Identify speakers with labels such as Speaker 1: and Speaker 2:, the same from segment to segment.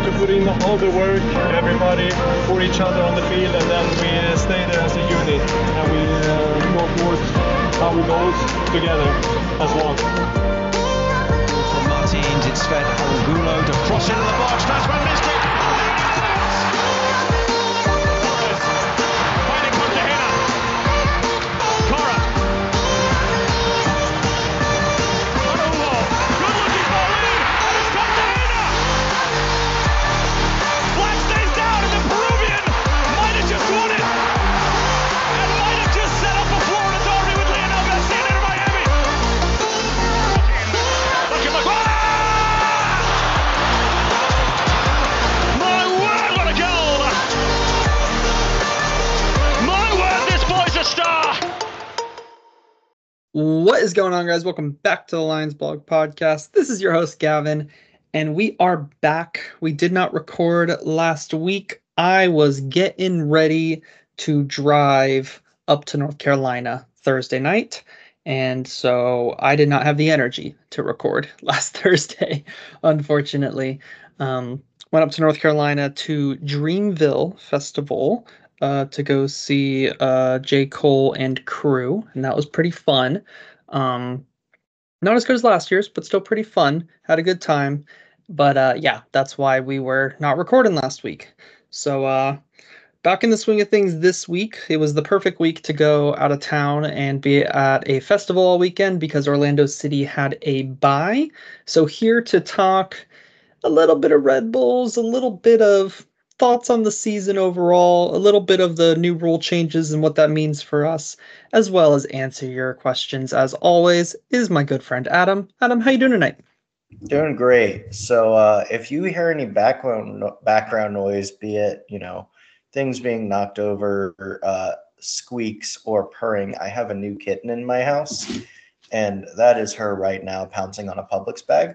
Speaker 1: to put in all the work, everybody, for each other on the field, and then we stay there as a unit, and we go towards our goals together as one.
Speaker 2: From Martins, it's fed Angulo to cross into the box. That's Van Nistelrooy. Finding Cartagena. Cora. Araujo. Good looking ball in. And it's Cartagena. Flag stays down and the Peruvian might have just won it. And might have just set up a Florida derby with Lionel Messi and Inter Miami. Look at Maguire. My word, what a goal! My word, this boy's a star!
Speaker 3: What is going on, guys? Welcome back to the Lions Blog Podcast. This is your host, Gavin, and we are back. We did not record last week. I was getting ready to drive up to North Carolina Thursday night, and so I did not have the energy to record last Thursday, unfortunately. Went up to North Carolina to Dreamville Festival to go see J. Cole and crew, and that was pretty fun. Not as good as last year's, but still pretty fun. Had a good time. But yeah, that's why we were not recording last week. So back in the swing of things this week. It was the perfect week to go out of town and be at a festival all weekend because Orlando City had a bye. So here to talk a little bit of Red Bulls, a little bit of thoughts on the season overall, a little bit of the new rule changes and what that means for us, as well as answer your questions, as always, is my good friend Adam. Adam, how you doing tonight?
Speaker 4: Doing great. So if you hear any background noise, be it, things being knocked over, squeaks or purring, I have a new kitten in my house, and that is her right now pouncing on a Publix bag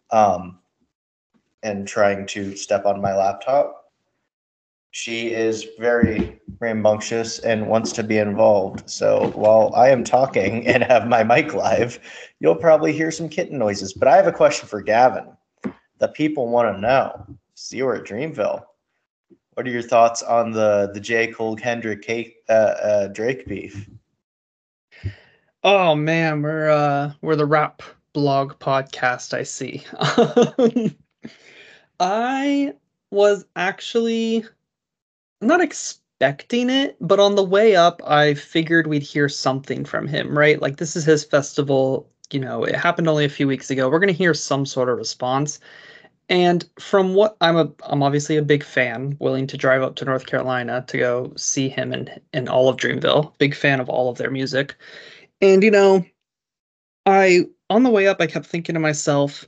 Speaker 4: and trying to step on my laptop. She is very rambunctious and wants to be involved. So while I am talking and have my mic live, you'll probably hear some kitten noises. But I have a question for Gavin. The people want to know. So you were at Dreamville. What are your thoughts on the J. Cole Kendrick Drake beef?
Speaker 3: Oh man, we're the rap blog podcast, I see. I was actually not expecting it, but on the way up, I figured we'd hear something from him, right? Like, this is his festival. It happened only a few weeks ago. We're going to hear some sort of response. And from what I'm obviously a big fan, willing to drive up to North Carolina to go see him in all of Dreamville. Big fan of all of their music. And, on the way up, I kept thinking to myself,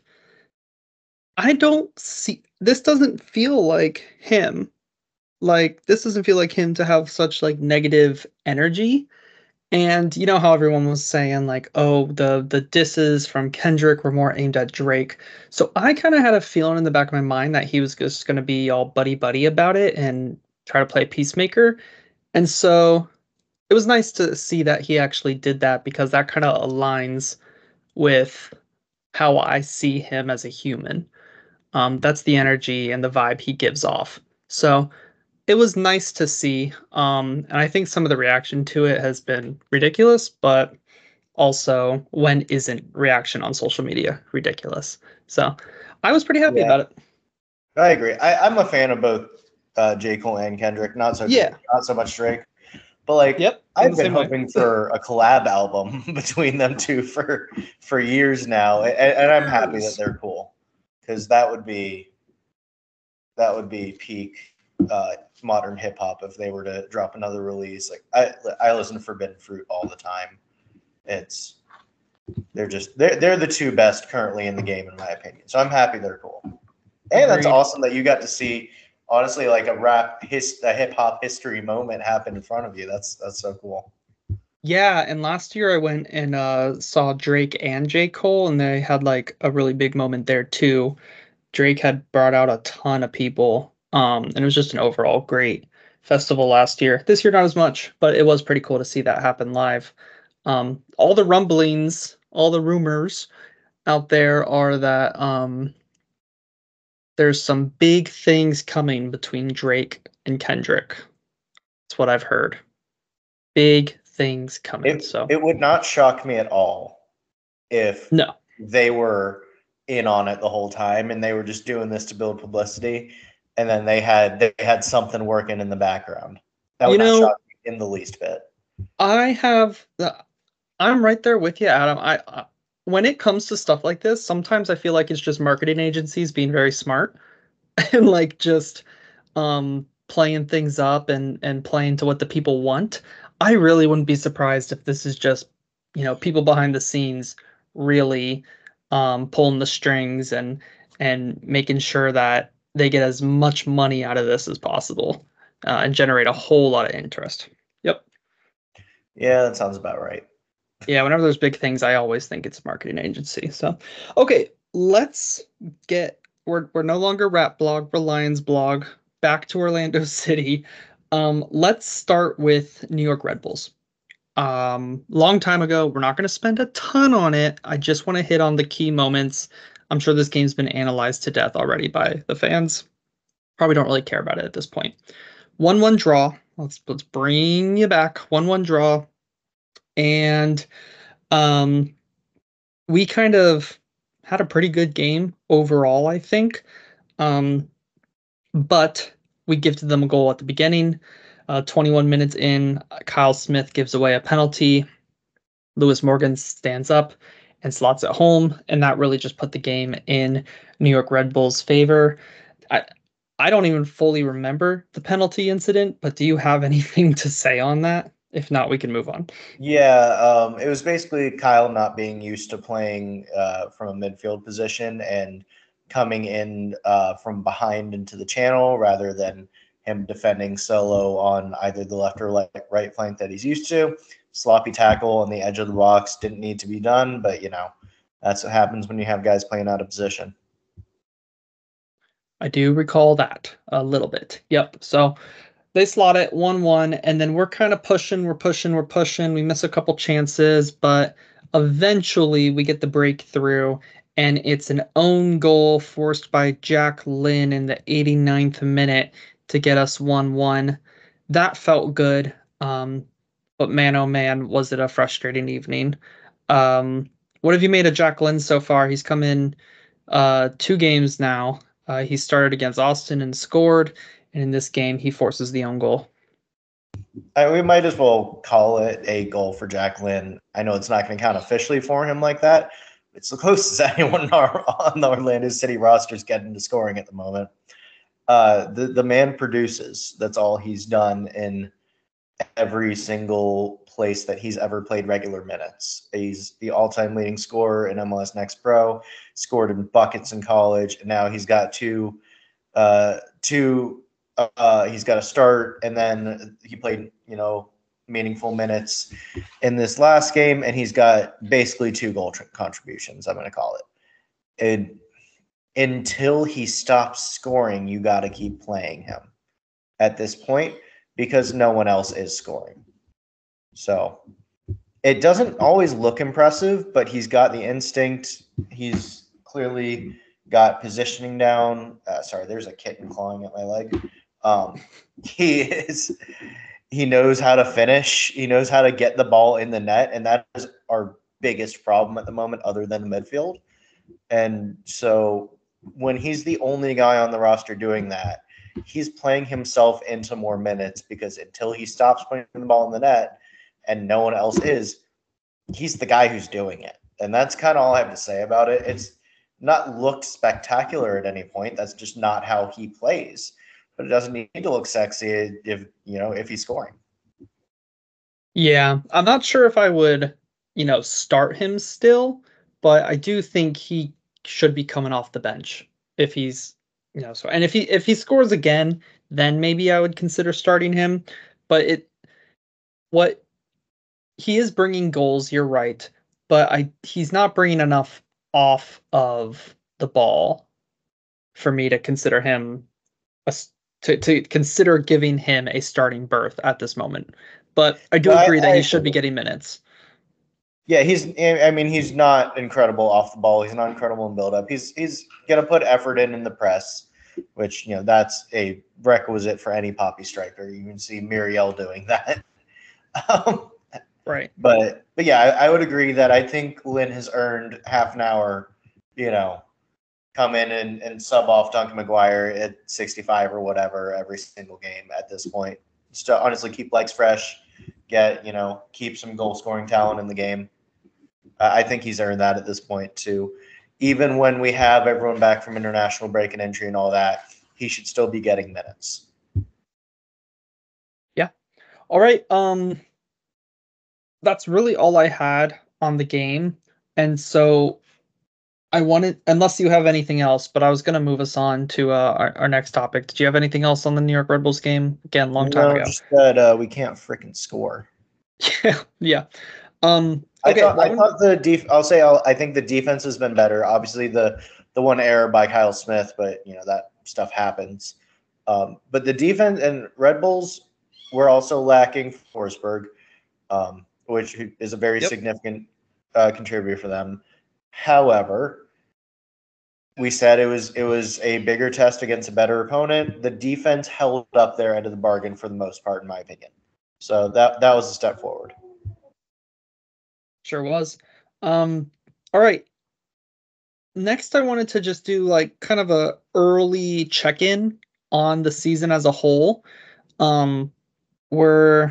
Speaker 3: this doesn't feel like him. Like, this doesn't feel like him to have such like negative energy. And you know how everyone was saying like, oh, the disses from Kendrick were more aimed at Drake. So I kind of had a feeling in the back of my mind that he was just going to be all buddy about it and try to play peacemaker. And so it was nice to see that he actually did that, because that kind of aligns with how I see him as a human. That's the energy and the vibe he gives off. So it was nice to see. And I think some of the reaction to it has been ridiculous, but also, when isn't reaction on social media ridiculous? So I was pretty happy about it.
Speaker 4: I agree. I'm a fan of both J. Cole and Kendrick. Not so much Drake. But I've been hoping for a collab album between them two for years now, and I'm happy that they're cool, because that would be peak modern hip hop if they were to drop another release. Like I listen to Forbidden Fruit all the time. They're the two best currently in the game, in my opinion. So I'm happy they're cool, and that's awesome that you got to see, honestly, like a hip hop history moment happen in front of you. That's so cool.
Speaker 3: Yeah, and last year I went and saw Drake and J. Cole, and they had like a really big moment there too. Drake had brought out a ton of people, and it was just an overall great festival last year. This year, not as much, but it was pretty cool to see that happen live. All the rumblings, all the rumors out there are that there's some big things coming between Drake and Kendrick. That's what I've heard. Big things coming.
Speaker 4: It would not shock me at all if
Speaker 3: no,
Speaker 4: they were in on it the whole time and they were just doing this to build publicity, and then they had something working in the background. That would not shock me in the least bit.
Speaker 3: I'm right there with you, Adam. I when it comes to stuff like this, sometimes I feel like it's just marketing agencies being very smart and like just playing things up and playing to what the people want. I really wouldn't be surprised if this is just, people behind the scenes really pulling the strings and making sure that they get as much money out of this as possible and generate a whole lot of interest. Yep.
Speaker 4: Yeah, that sounds about right.
Speaker 3: Yeah, whenever there's big things, I always think it's a marketing agency. So, okay, let's get we're no longer Rap Blog, we're Lions Blog. Back to Orlando City. Let's start with New York Red Bulls. Long time ago, we're not going to spend a ton on it. I just want to hit on the key moments. I'm sure this game's been analyzed to death already by the fans. Probably don't really care about it at this point. 1-1 draw. Let's bring you back. 1-1 draw. And we kind of had a pretty good game overall, I think. But we gifted them a goal at the beginning. 21 minutes in, Kyle Smith gives away a penalty. Lewis Morgan stands up and slots it home, and that really just put the game in New York Red Bulls' favor. I don't even fully remember the penalty incident, but do you have anything to say on that? If not, we can move on.
Speaker 4: Yeah, it was basically Kyle not being used to playing from a midfield position and coming in from behind into the channel rather than him defending solo on either the left or right flank that he's used to. Sloppy tackle on the edge of the box didn't need to be done, but that's what happens when you have guys playing out of position.
Speaker 3: I do recall that a little bit. Yep. So they slot it 1-1, and then we're kind of pushing. We miss a couple chances, but eventually we get the breakthrough, and it's an own goal forced by Jack Lynn in the 89th minute to get us 1-1. That felt good, but man, oh man, was it a frustrating evening. What have you made of Jack Lynn so far? He's come in 2 games now. He started against Austin and scored, and in this game, he forces the own goal.
Speaker 4: We might as well call it a goal for Jack Lynn. I know it's not going to count officially for him like that. It's the closest anyone on the Orlando City roster is getting to scoring at the moment. The man produces. That's all he's done in every single place that he's ever played regular minutes. He's the all-time leading scorer in MLS Next Pro, scored in buckets in college, and now he's got he's got a start, and then he played, meaningful minutes in this last game, and he's got basically 2 goal contributions, I'm going to call it. And until he stops scoring, you got to keep playing him at this point because no one else is scoring. So it doesn't always look impressive, but he's got the instinct. He's clearly got positioning down. Sorry, there's a kitten clawing at my leg. He knows how to finish. He knows how to get the ball in the net, and that is our biggest problem at the moment other than the midfield. And so when he's the only guy on the roster doing that, he's playing himself into more minutes because until he stops putting the ball in the net and no one else is, he's the guy who's doing it. And that's kind of all I have to say about it. It's not looked spectacular at any point. That's just not how he plays. But it doesn't need to look sexy if he's scoring.
Speaker 3: Yeah, I'm not sure if I would, start him still, but I do think he should be coming off the bench if he's, and if he scores again, then maybe I would consider starting him. But he is bringing goals, you're right, but he's not bringing enough off of the ball for me to consider him to consider giving him a starting berth at this moment. But I do agree that he should be getting minutes.
Speaker 4: Yeah, he's not incredible off the ball. He's not incredible in build-up. He's going to put effort in the press. which, that's a requisite for any poppy striker. You can see Muriel doing that.
Speaker 3: Right.
Speaker 4: But yeah, I would agree that I think Lynn has earned half an hour, come in and sub off Duncan McGuire at 65 or whatever every single game at this point. Just to honestly keep legs fresh, keep some goal scoring talent in the game. I think he's earned that at this point too. Even when we have everyone back from international break and entry and all that, he should still be getting minutes.
Speaker 3: Yeah. All right. That's really all I had on the game. And so I wanted, unless you have anything else, but I was going to move us on to our next topic. Did you have anything else on the New York Red Bulls game? Again, long time ago.
Speaker 4: Just that we can't freaking score.
Speaker 3: Yeah.
Speaker 4: Okay, I thought I think the defense has been better. Obviously, the one error by Kyle Smith, but that stuff happens. But the defense and Red Bulls were also lacking Forsberg, which is a very significant contributor for them. However, we said it was a bigger test against a better opponent. The defense held up their end of the bargain for the most part, in my opinion. So that was a step forward.
Speaker 3: Sure was. All right. Next, I wanted to just do like kind of a early check-in on the season as a whole. We're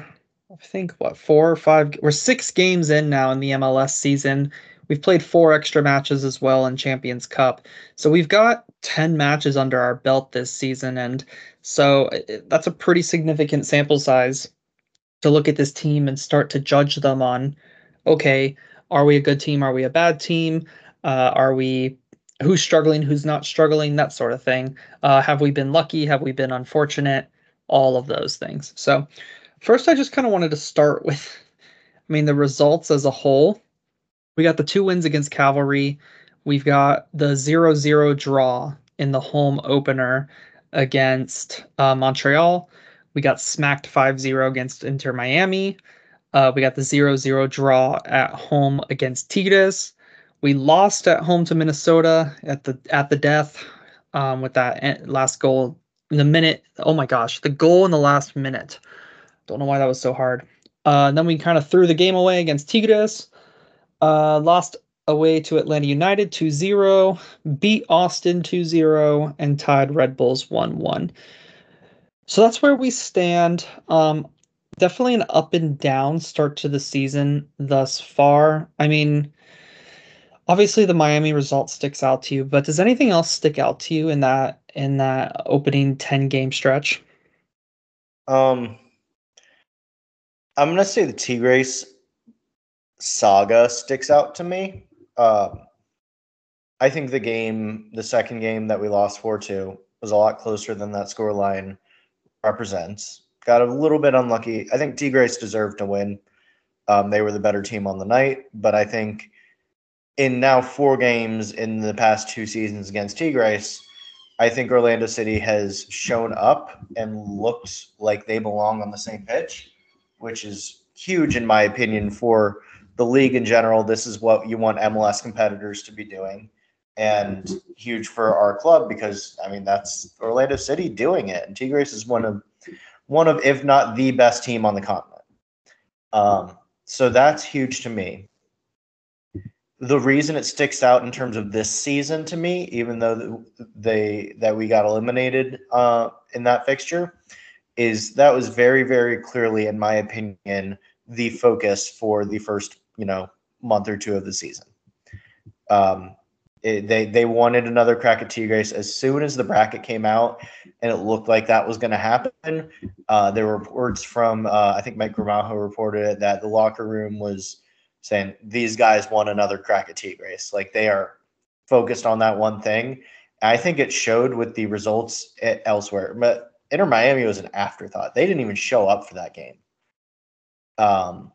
Speaker 3: 6 games in now in the MLS season. We've played 4 extra matches as well in Champions Cup. So we've got 10 matches under our belt this season. And so that's a pretty significant sample size to look at this team and start to judge them on, okay, are we a good team? Are we a bad team? Who's struggling? Who's not struggling? That sort of thing. Have we been lucky? Have we been unfortunate? All of those things. So first, I just kind of wanted to start with, the results as a whole. We got the 2 wins against Cavalry. We've got the 0-0 draw in the home opener against Montreal. We got smacked 5-0 against Inter Miami. We got the 0-0 draw at home against Tigres. We lost at home to Minnesota at the death with that last goal in the minute. Oh my gosh, the goal in the last minute. Don't know why that was so hard. Then we kind of threw the game away against Tigres. Lost away to Atlanta United 2-0, beat Austin 2-0, and tied Red Bulls 1-1. So that's where we stand. Definitely an up and down start to the season thus far. Obviously the Miami result sticks out to you, but does anything else stick out to you in that opening 10-game stretch?
Speaker 4: I'm gonna say the Tigres saga sticks out to me. I think the second game that we lost 4-2 was a lot closer than that scoreline represents. Got a little bit unlucky. I think Tigres deserved to win. They were the better team on the night, but I think in now 4 games in the past 2 seasons against Tigres, I think Orlando City has shown up and looked like they belong on the same pitch, which is huge in my opinion for the league in general. This is what you want MLS competitors to be doing, and huge for our club because that's Orlando City doing it, and Tigres is one of if not the best team on the continent. So that's huge to me. The reason it sticks out in terms of this season to me, even though we got eliminated in that fixture, is that was very, very clearly, in my opinion, the focus for the first month or 2 of the season. They wanted another crack at Tigres as soon as the bracket came out, and it looked like that was going to happen. There were reports from I think Mike Gramajo reported it, that the locker room was saying these guys want another crack at Tigres. Like, they are focused on that one thing. I think it showed with the results elsewhere. But Inter Miami was an afterthought. They didn't even show up for that game. That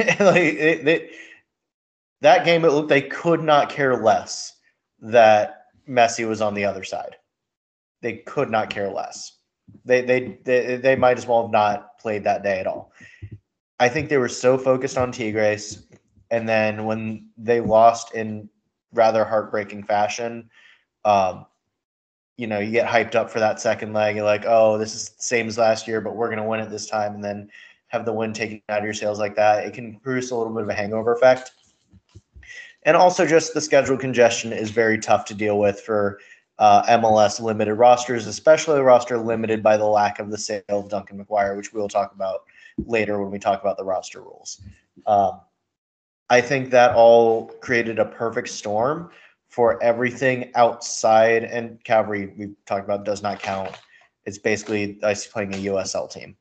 Speaker 4: game, it looked they could not care less that Messi was on the other side. They could not care less. They might as well have not played that day at all. I think they were so focused on Tigres, and then when they lost in rather heartbreaking fashion, you get hyped up for that second leg. You're like, oh, this is the same as last year, but we're going to win it this time. And then have the win taken out of your sails like that. It can produce a little bit of a hangover effect. And also just the schedule congestion is very tough to deal with for MLS limited rosters, especially a roster limited by the lack of the sale of Duncan McGuire, which we'll talk about later when we talk about the roster rules. I think that all created a perfect storm for everything outside, and Calvary, we've talked about, does not count. It's basically us playing a USL team.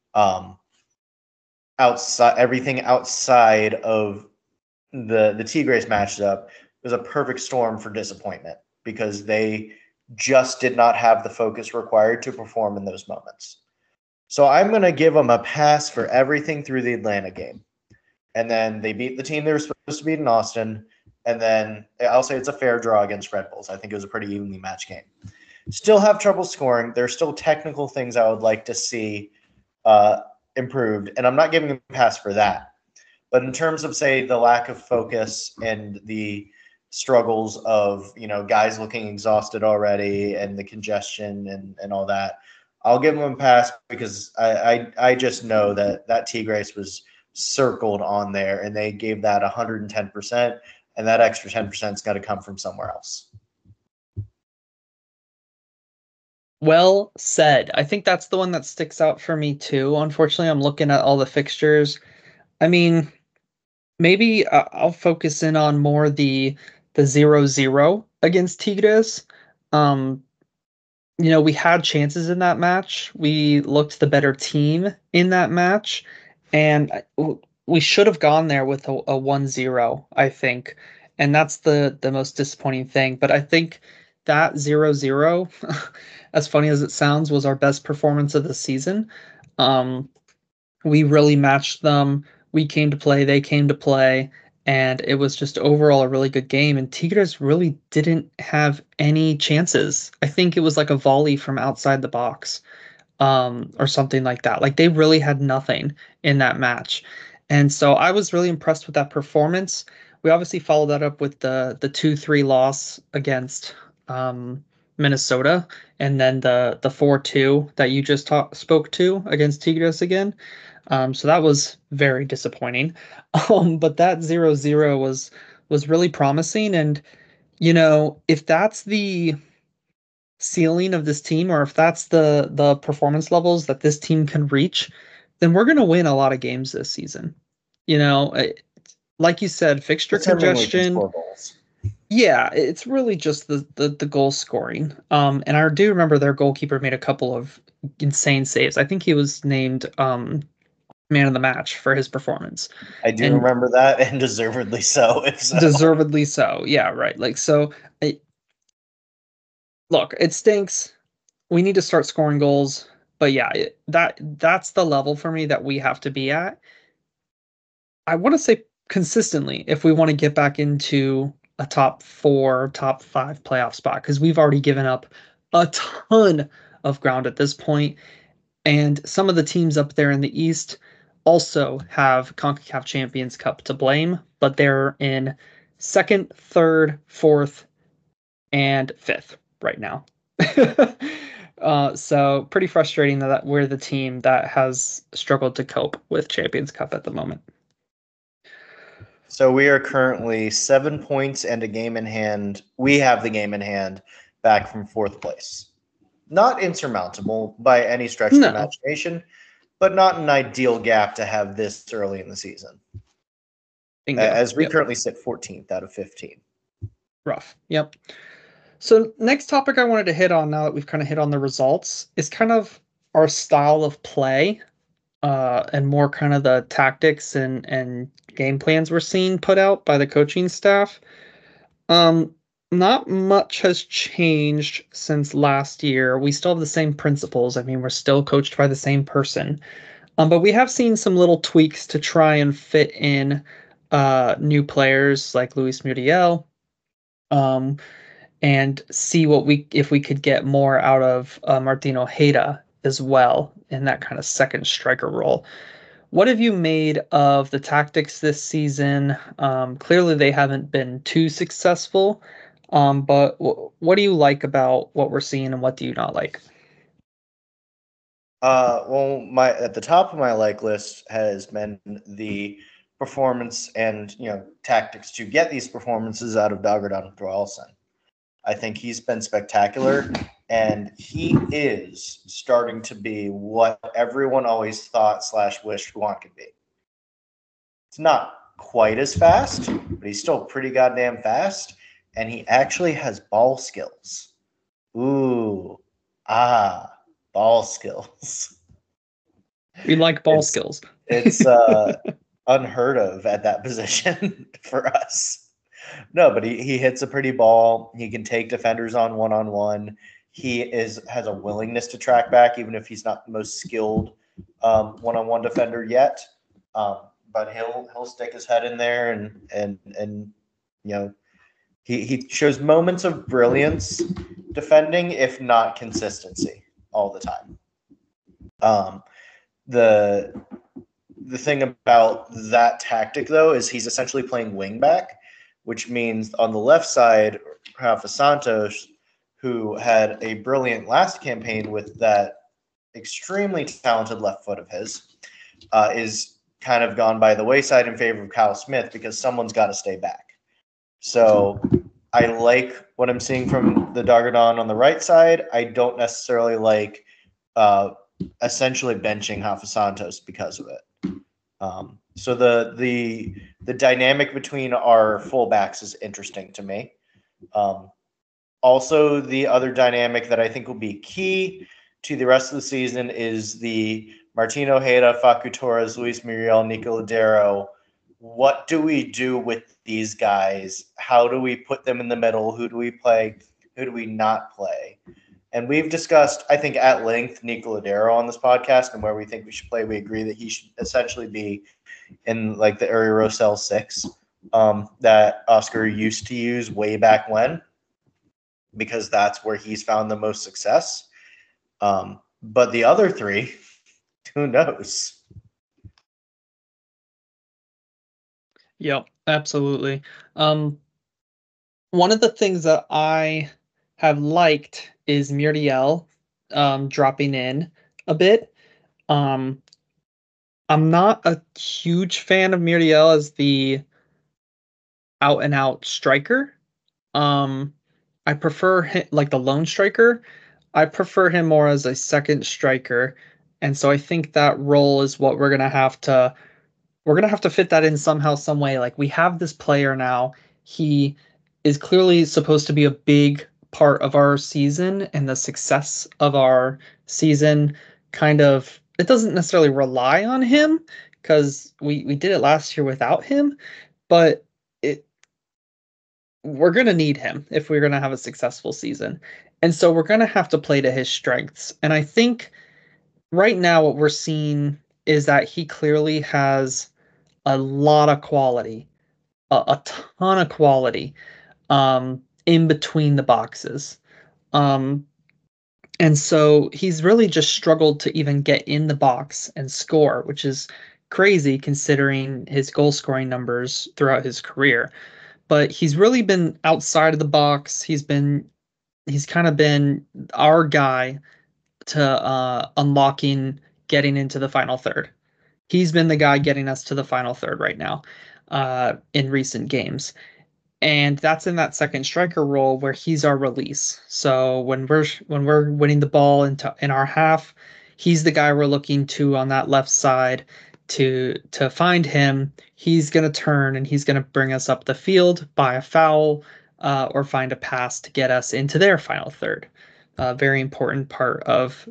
Speaker 4: Everything outside of the Tigres matchup was a perfect storm for disappointment because they just did not have the focus required to perform in those moments. So I'm going to give them a pass for everything through the Atlanta game. And then they beat the team they were supposed to beat in Austin. And then I'll say it's a fair draw against Red Bulls. I think it was a pretty evenly matched game. Still have trouble scoring. There's still technical things I would like to see improved. And I'm not giving them a pass for that. But in terms of, say, the lack of focus and the struggles of, guys looking exhausted already and the congestion and all that, I'll give them a pass because I just know that Tigres was circled on there and they gave that 110%, and that extra 10% is got to come from somewhere else.
Speaker 3: Well said. I think that's the one that sticks out for me too. Unfortunately, I'm looking at all the fixtures. I mean, maybe I'll focus in on more the 0-0 against Tigres. We had chances in that match. We looked the better team in that match, and we should have gone there with a 1-0, I think. And that's the most disappointing thing. But I think that 0-0, as funny as it sounds, was our best performance of the season. We really matched them. We came to play, they came to play, and it was just overall a really good game. And Tigres really didn't have any chances. I think it was like a volley from outside the box, or something like that. Like, they really had nothing in that match. And so I was really impressed with that performance. We obviously followed that up with the 2-3 loss against Minnesota, and then the 4-2 that you just spoke to against Tigres again. So that was very disappointing. But that 0-0 was really promising. And, if that's the ceiling of this team, or if that's the performance levels that this team can reach, then we're going to win a lot of games this season. Like you said, fixture congestion. Yeah, it's really just the goal scoring. And I do remember their goalkeeper made a couple of insane saves. I think he was named man of the match for his performance.
Speaker 4: I do remember that, and deservedly so.
Speaker 3: Deservedly so. Yeah, right. Look, it stinks. We need to start scoring goals. But yeah, that's the level for me that we have to be at. I want to say consistently if we want to get back into a top 4, top 5 playoff spot, because we've already given up a ton of ground at this point. And some of the teams up there in the East also have CONCACAF Champions Cup to blame, but they're in 2nd, 3rd, 4th, and 5th right now. So pretty frustrating that we're the team that has struggled to cope with Champions Cup at the moment.
Speaker 4: So we are currently 7 points and a game in hand. We have the game in hand back from 4th place. Not insurmountable by any stretch of the imagination, but not an ideal gap to have this early in the season. Bingo. As we currently sit 14th out of 15.
Speaker 3: Rough. Yep. So next topic I wanted to hit on, now that we've kind of hit on the results, is kind of our style of play, and more kind of the tactics and game plans we're seeing put out by the coaching staff. Not much has changed since last year. We still have the same principles. I mean, we're still coached by the same person. But we have seen some little tweaks to try and fit in new players like Luis Muriel, and see if we could get more out of Martin Ojeda as well in that kind of second striker role. What have you made of the tactics this season? Clearly they haven't been too successful. But what do you like about what we're seeing, and what do you not like?
Speaker 4: Well, my at the top of my like list has been the performance and tactics to get these performances out of Dagerdon Thoralson. I think he's been spectacular, and he is starting to be what everyone always thought / wished Juan could be. It's not quite as fast, but he's still pretty goddamn fast, and he actually has ball skills. Ooh, ball skills.
Speaker 3: We like ball skills.
Speaker 4: It's unheard of at that position for us. No, but he hits a pretty ball. He can take defenders on one-on-one. He has a willingness to track back, even if he's not the most skilled one-on-one defender yet. But he'll stick his head in there and he shows moments of brilliance defending, if not consistency, all the time. The thing about that tactic, though, is he's essentially playing wing back, which means on the left side, Rafa Santos, who had a brilliant last campaign with that extremely talented left foot of his, is kind of gone by the wayside in favor of Kyle Smith because someone's got to stay back. So I like what I'm seeing from the Dagerdon on the right side. I don't necessarily like essentially benching Rafa Santos because of it. So the dynamic between our fullbacks is interesting to me. Also, the other dynamic that I think will be key to the rest of the season is the Martin Ojeda, Facu Torres, Luis Muriel, Nico Lodeiro. What do we do with these guys? How do we put them in the middle? Who do we play? Who do we not play? And we've discussed, I think, at length, Nico Lodeiro on this podcast and where we think we should play. We agree that he should essentially be in like the Uri Rosell 6 that Oscar used to use way back when, because that's where he's found the most success. But the other three, who knows?
Speaker 3: Yep, absolutely. One of the things that I have liked is Muriel dropping in a bit. I'm not a huge fan of Muriel as the out and out striker. I prefer him, like the lone striker. I prefer him more as a second striker, and so I think that role is what we're gonna have to fit that in somehow, some way. Like, we have this player now. He is clearly supposed to be a big part of our season, and the success of our season it doesn't necessarily rely on him, because we did it last year without him, but we're going to need him if we're going to have a successful season. And so we're going to have to play to his strengths. And I think right now what we're seeing is that he clearly has a lot of quality, a ton of quality in between the boxes. And so he's really just struggled to even get in the box and score, which is crazy considering his goal scoring numbers throughout his career. But he's really been outside of the box. He's kind of been our guy to unlocking getting into the final third. He's been the guy getting us to the final third right now in recent games. And that's in that second striker role where he's our release. So when we're winning the ball in our half, he's the guy we're looking to on that left side to find him. He's going to turn and he's going to bring us up the field, by a foul, or find a pass to get us into their final third. Very important part of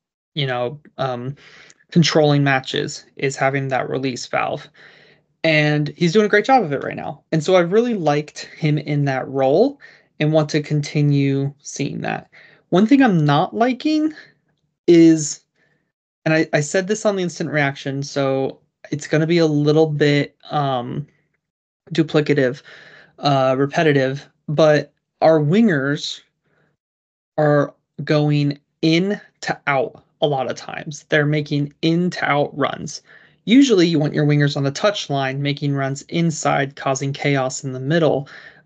Speaker 3: controlling matches is having that release valve. And he's doing a great job of it right now. And so I really liked him in that role and want to continue seeing that. One thing I'm not liking is, and I said this on the instant reaction, so it's going to be a little bit duplicative, repetitive, but our wingers are going in to out a lot of times. They're making in to out runs. Usually you want your wingers on the touchline making runs inside, causing chaos in the middle.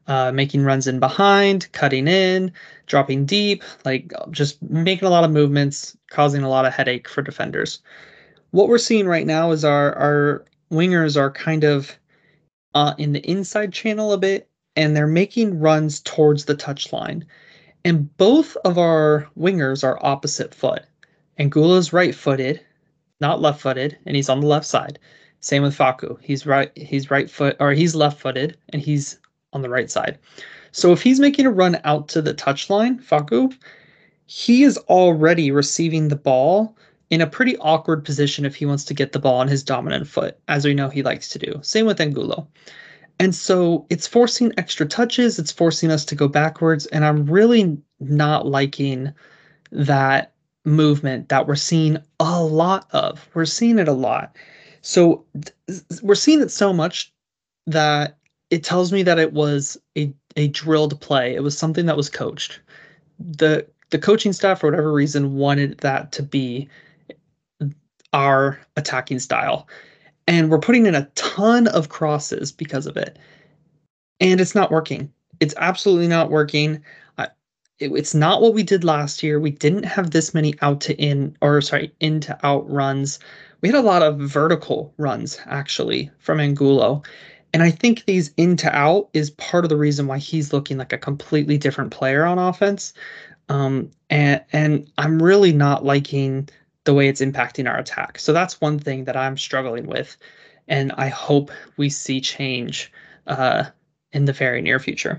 Speaker 3: making runs in behind, cutting in, dropping deep, like just making a lot of movements, causing a lot of headache for defenders. What we're seeing right now is our wingers are kind of in the inside channel a bit, and they're making runs towards the touchline. And both of our wingers are opposite foot. Angulo's right-footed, not left-footed, and he's on the left side. Same with Facu. He's left-footed, and he's on the right side. So if he's making a run out to the touchline, Facu, he is already receiving the ball in a pretty awkward position if he wants to get the ball on his dominant foot, as we know he likes to do. Same with Angulo. And so it's forcing extra touches, it's forcing us to go backwards, and I'm really not liking that movement that we're seeing a lot of. We're seeing it a lot. So we're seeing it so much that it tells me that it was a drilled play. It was something that was coached. The coaching staff, for whatever reason, wanted that to be our attacking style. And we're putting in a ton of crosses because of it. And it's not working. It's absolutely not working. It's not what we did last year. We didn't have this many in to out runs. We had a lot of vertical runs, actually, from Angulo. And I think these in to out is part of the reason why he's looking like a completely different player on offense. And I'm really not liking the way it's impacting our attack. So that's one thing that I'm struggling with, and I hope we see change in the very near future.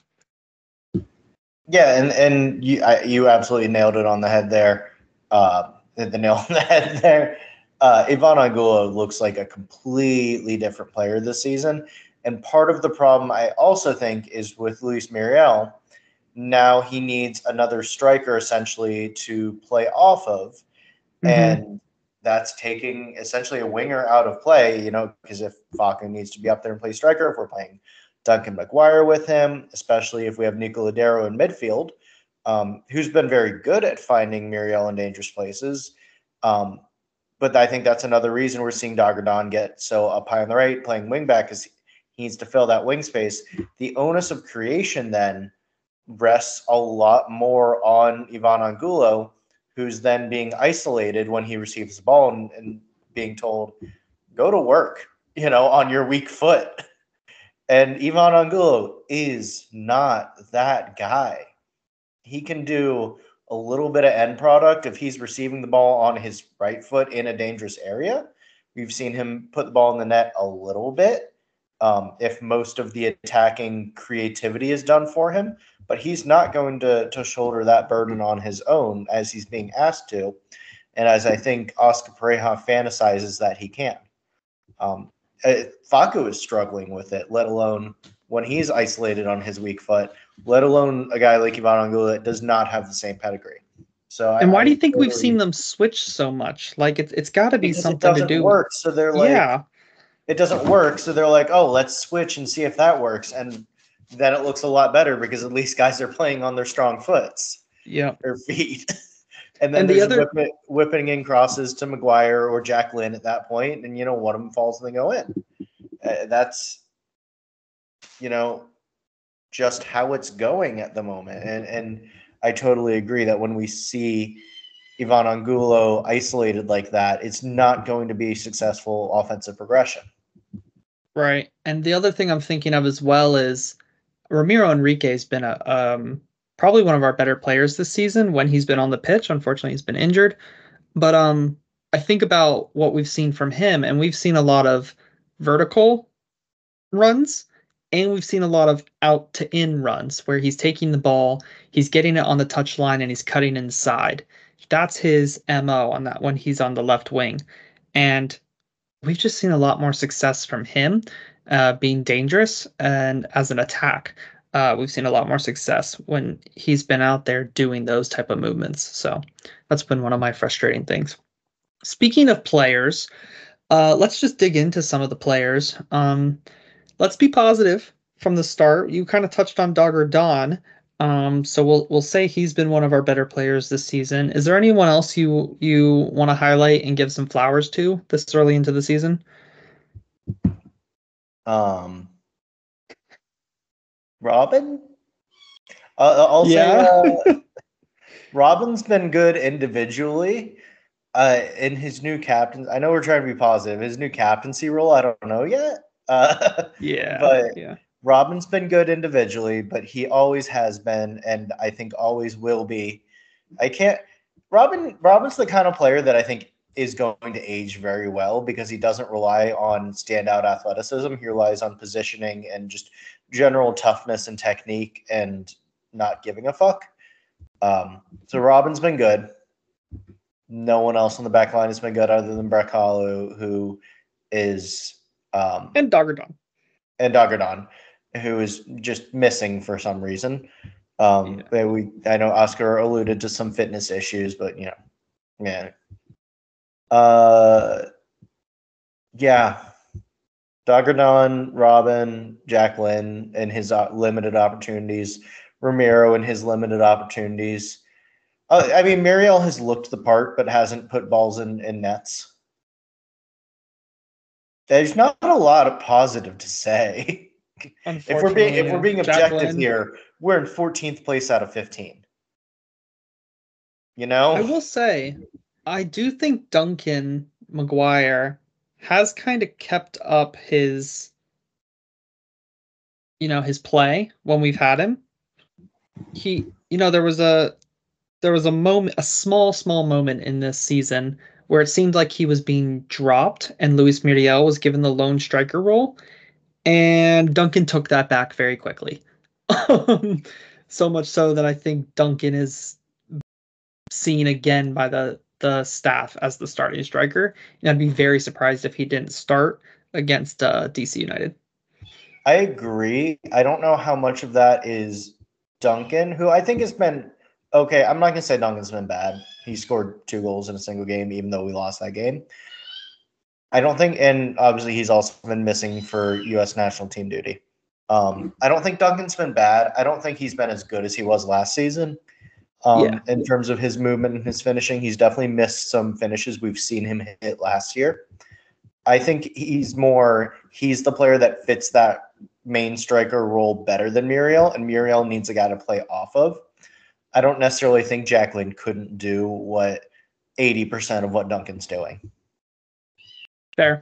Speaker 4: Yeah, and you absolutely nailed it on the head there. Hit the nail on the head there. Ivan Angulo looks like a completely different player this season, and part of the problem I also think is with Luis Muriel. Now he needs another striker essentially to play off of. And that's taking essentially a winger out of play, because if Facu needs to be up there and play striker, if we're playing Duncan McGuire with him, especially if we have Nico Lodeiro in midfield, who's been very good at finding Muriel in dangerous places. But I think that's another reason we're seeing Dagordan get so up high on the right, playing wing back, because he needs to fill that wing space. The onus of creation then rests a lot more on Ivan Angulo, who's then being isolated when he receives the ball and being told, go to work, on your weak foot. And Ivan Angulo is not that guy. He can do a little bit of end product if he's receiving the ball on his right foot in a dangerous area. We've seen him put the ball in the net a little bit if most of the attacking creativity is done for him. But he's not going to shoulder that burden on his own as he's being asked to, and as I think Oscar Pareja fantasizes that he can. Facu is struggling with it, let alone when he's isolated on his weak foot, let alone a guy like Ivan Angulo that does not have the same pedigree. So,
Speaker 3: and why do you think we've seen them switch so much? Like it's got to be something to do.
Speaker 4: Work, so they're like,
Speaker 3: yeah,
Speaker 4: it doesn't work. So they're like, oh, let's switch and see if that works, and then it looks a lot better because at least guys are playing on their strong foots.
Speaker 3: Yeah,
Speaker 4: or feet. And then there's whipping in crosses to McGuire or Jack Lynn at that point, and one of them falls and they go in. That's just how it's going at the moment. And I totally agree that when we see Ivan Angulo isolated like that, it's not going to be successful offensive progression.
Speaker 3: Right. And the other thing I'm thinking of as well is Ramiro Enrique has been probably one of our better players this season when he's been on the pitch. Unfortunately, he's been injured. But I think about what we've seen from him, and we've seen a lot of vertical runs, and we've seen a lot of out to in runs where he's taking the ball, he's getting it on the touchline, and he's cutting inside. That's his MO on that when he's on the left wing. And we've just seen a lot more success from him being dangerous, and as an attack, we've seen a lot more success when he's been out there doing those type of movements. So that's been one of my frustrating things. Speaking of players, let's just dig into some of the players. Let's be positive from the start. You kind of touched on Dagordan. So we'll say he's been one of our better players this season. Is there anyone else you want to highlight and give some flowers to this early into the season?
Speaker 4: Robin? I'll say Robin's been good individually. In his new captain, I know we're trying to be positive. His new captaincy role, I don't know yet. But Robin's been good individually, but he always has been, and I think always will be. Robin's the kind of player that I think is going to age very well because he doesn't rely on standout athleticism. He relies on positioning and just general toughness and technique and not giving a fuck. So Robin's been good. No one else on the back line has been good other than Brekalo, who is
Speaker 3: and Dagerdon,
Speaker 4: who is just missing for some reason. I know Oscar alluded to some fitness issues, but Dagerdon, Robin, Jacqueline and his limited opportunities, Ramiro and his limited opportunities. I mean, Muriel has looked the part, but hasn't put balls in nets. There's not a lot of positive to say. If we're being objective here, we're in 14th place out of 15.
Speaker 3: I will say, I do think Duncan McGuire has kind of kept up his play when we've had him. There was a moment, a small moment in this season where it seemed like he was being dropped and Luis Muriel was given the lone striker role, and Duncan took that back very quickly. So much so that I think Duncan is seen again by the staff as the starting striker, and I'd be very surprised if he didn't start against DC United.
Speaker 4: I agree. I don't know how much of that is Duncan, who I think has been okay. I'm not going to say Duncan's been bad. He scored 2 goals in a single game, even though we lost that game. I don't think, and obviously he's also been missing for U.S. national team duty. I don't think Duncan's been bad. I don't think he's been as good as he was last season. In terms of his movement and his finishing, he's definitely missed some finishes we've seen him hit last year. I think he's the player that fits that main striker role better than Muriel, and Muriel needs a guy to play off of. I don't necessarily think Jacqueline couldn't do what 80% of what Duncan's doing.
Speaker 3: Fair.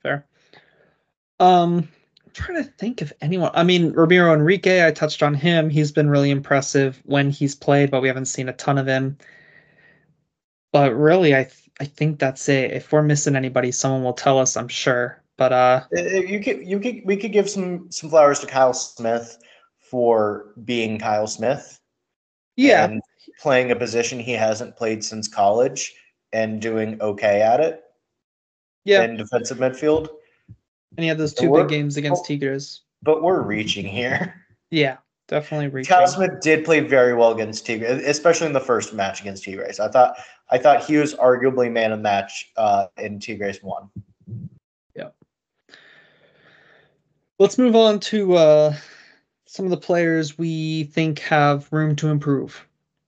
Speaker 3: I'm trying to think of anyone. I mean, Ramiro Enrique, I touched on him. He's been really impressive when he's played, but we haven't seen a ton of him. But really, I think that's it. If we're missing anybody, someone will tell us, I'm sure. But
Speaker 4: we could give some flowers to Kyle Smith for being Kyle Smith.
Speaker 3: Yeah.
Speaker 4: And playing a position he hasn't played since college and doing okay at it.
Speaker 3: Yeah.
Speaker 4: In defensive midfield.
Speaker 3: And he had those 2 big games against Tigres.
Speaker 4: But we're reaching here.
Speaker 3: Yeah, definitely reaching.
Speaker 4: Kyle Smith did play very well against Tigres, especially in the first match against Tigres. I thought he was arguably man of the match in Tigres 1.
Speaker 3: Yeah. Let's move on to some of the players we think have room to improve.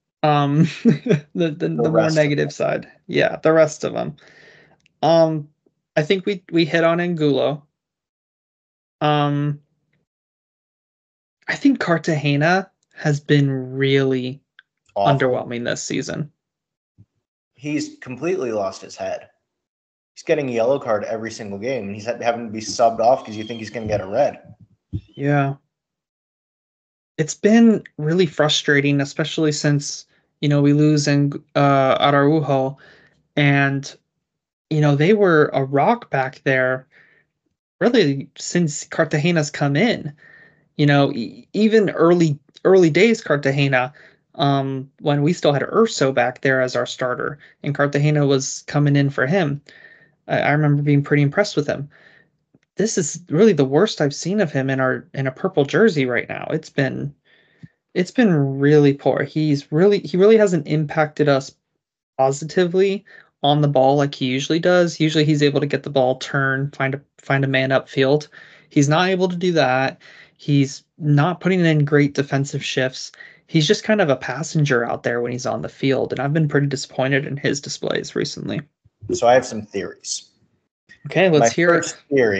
Speaker 3: The more negative side. Yeah, the rest of them. I think we hit on Angulo. I think Cartagena has been really underwhelming this season.
Speaker 4: He's completely lost his head. He's getting a yellow card every single game, and he's having to be subbed off because you think he's going to get a red. Yeah.
Speaker 3: It's been really frustrating, especially since, we lose Araujo, and, they were a rock back there really since Cartagena's come in. Even early days Cartagena, when we still had Urso back there as our starter, and Cartagena was coming in for him. I remember being pretty impressed with him. This is really the worst I've seen of him in a purple jersey right now. It's been really poor. He really hasn't impacted us positively on the ball like he usually does. Usually he's able to get the ball, turn, find a man upfield. He's not able to do that. He's not putting in great defensive shifts. He's just kind of a passenger out there when he's on the field, and I've been pretty disappointed in his displays recently.
Speaker 4: So I have some theories.
Speaker 3: Okay, let's hear it.
Speaker 4: My first theory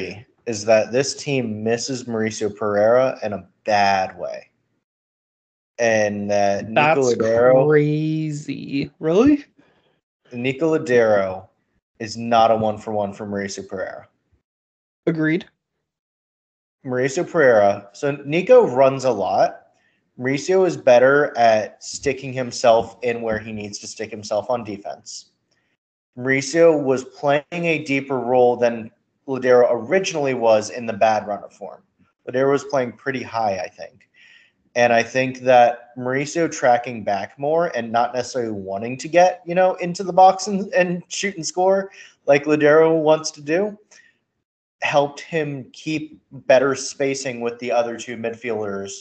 Speaker 4: is that this team misses Mauricio Pereira in a bad way. And that Nico
Speaker 3: That's
Speaker 4: Lodeiro,
Speaker 3: crazy. Really?
Speaker 4: Nico Lodeiro is not a 1-for-1 for Mauricio Pereira.
Speaker 3: Agreed.
Speaker 4: Mauricio Pereira. So Nico runs a lot. Mauricio is better at sticking himself in where he needs to stick himself on defense. Mauricio was playing a deeper role than Lodeiro originally was in the bad runner form. Lodeiro was playing pretty high, I think. And I think that Mauricio tracking back more and not necessarily wanting to get, into the box and shoot and score like Lodeiro wants to do helped him keep better spacing with the other two midfielders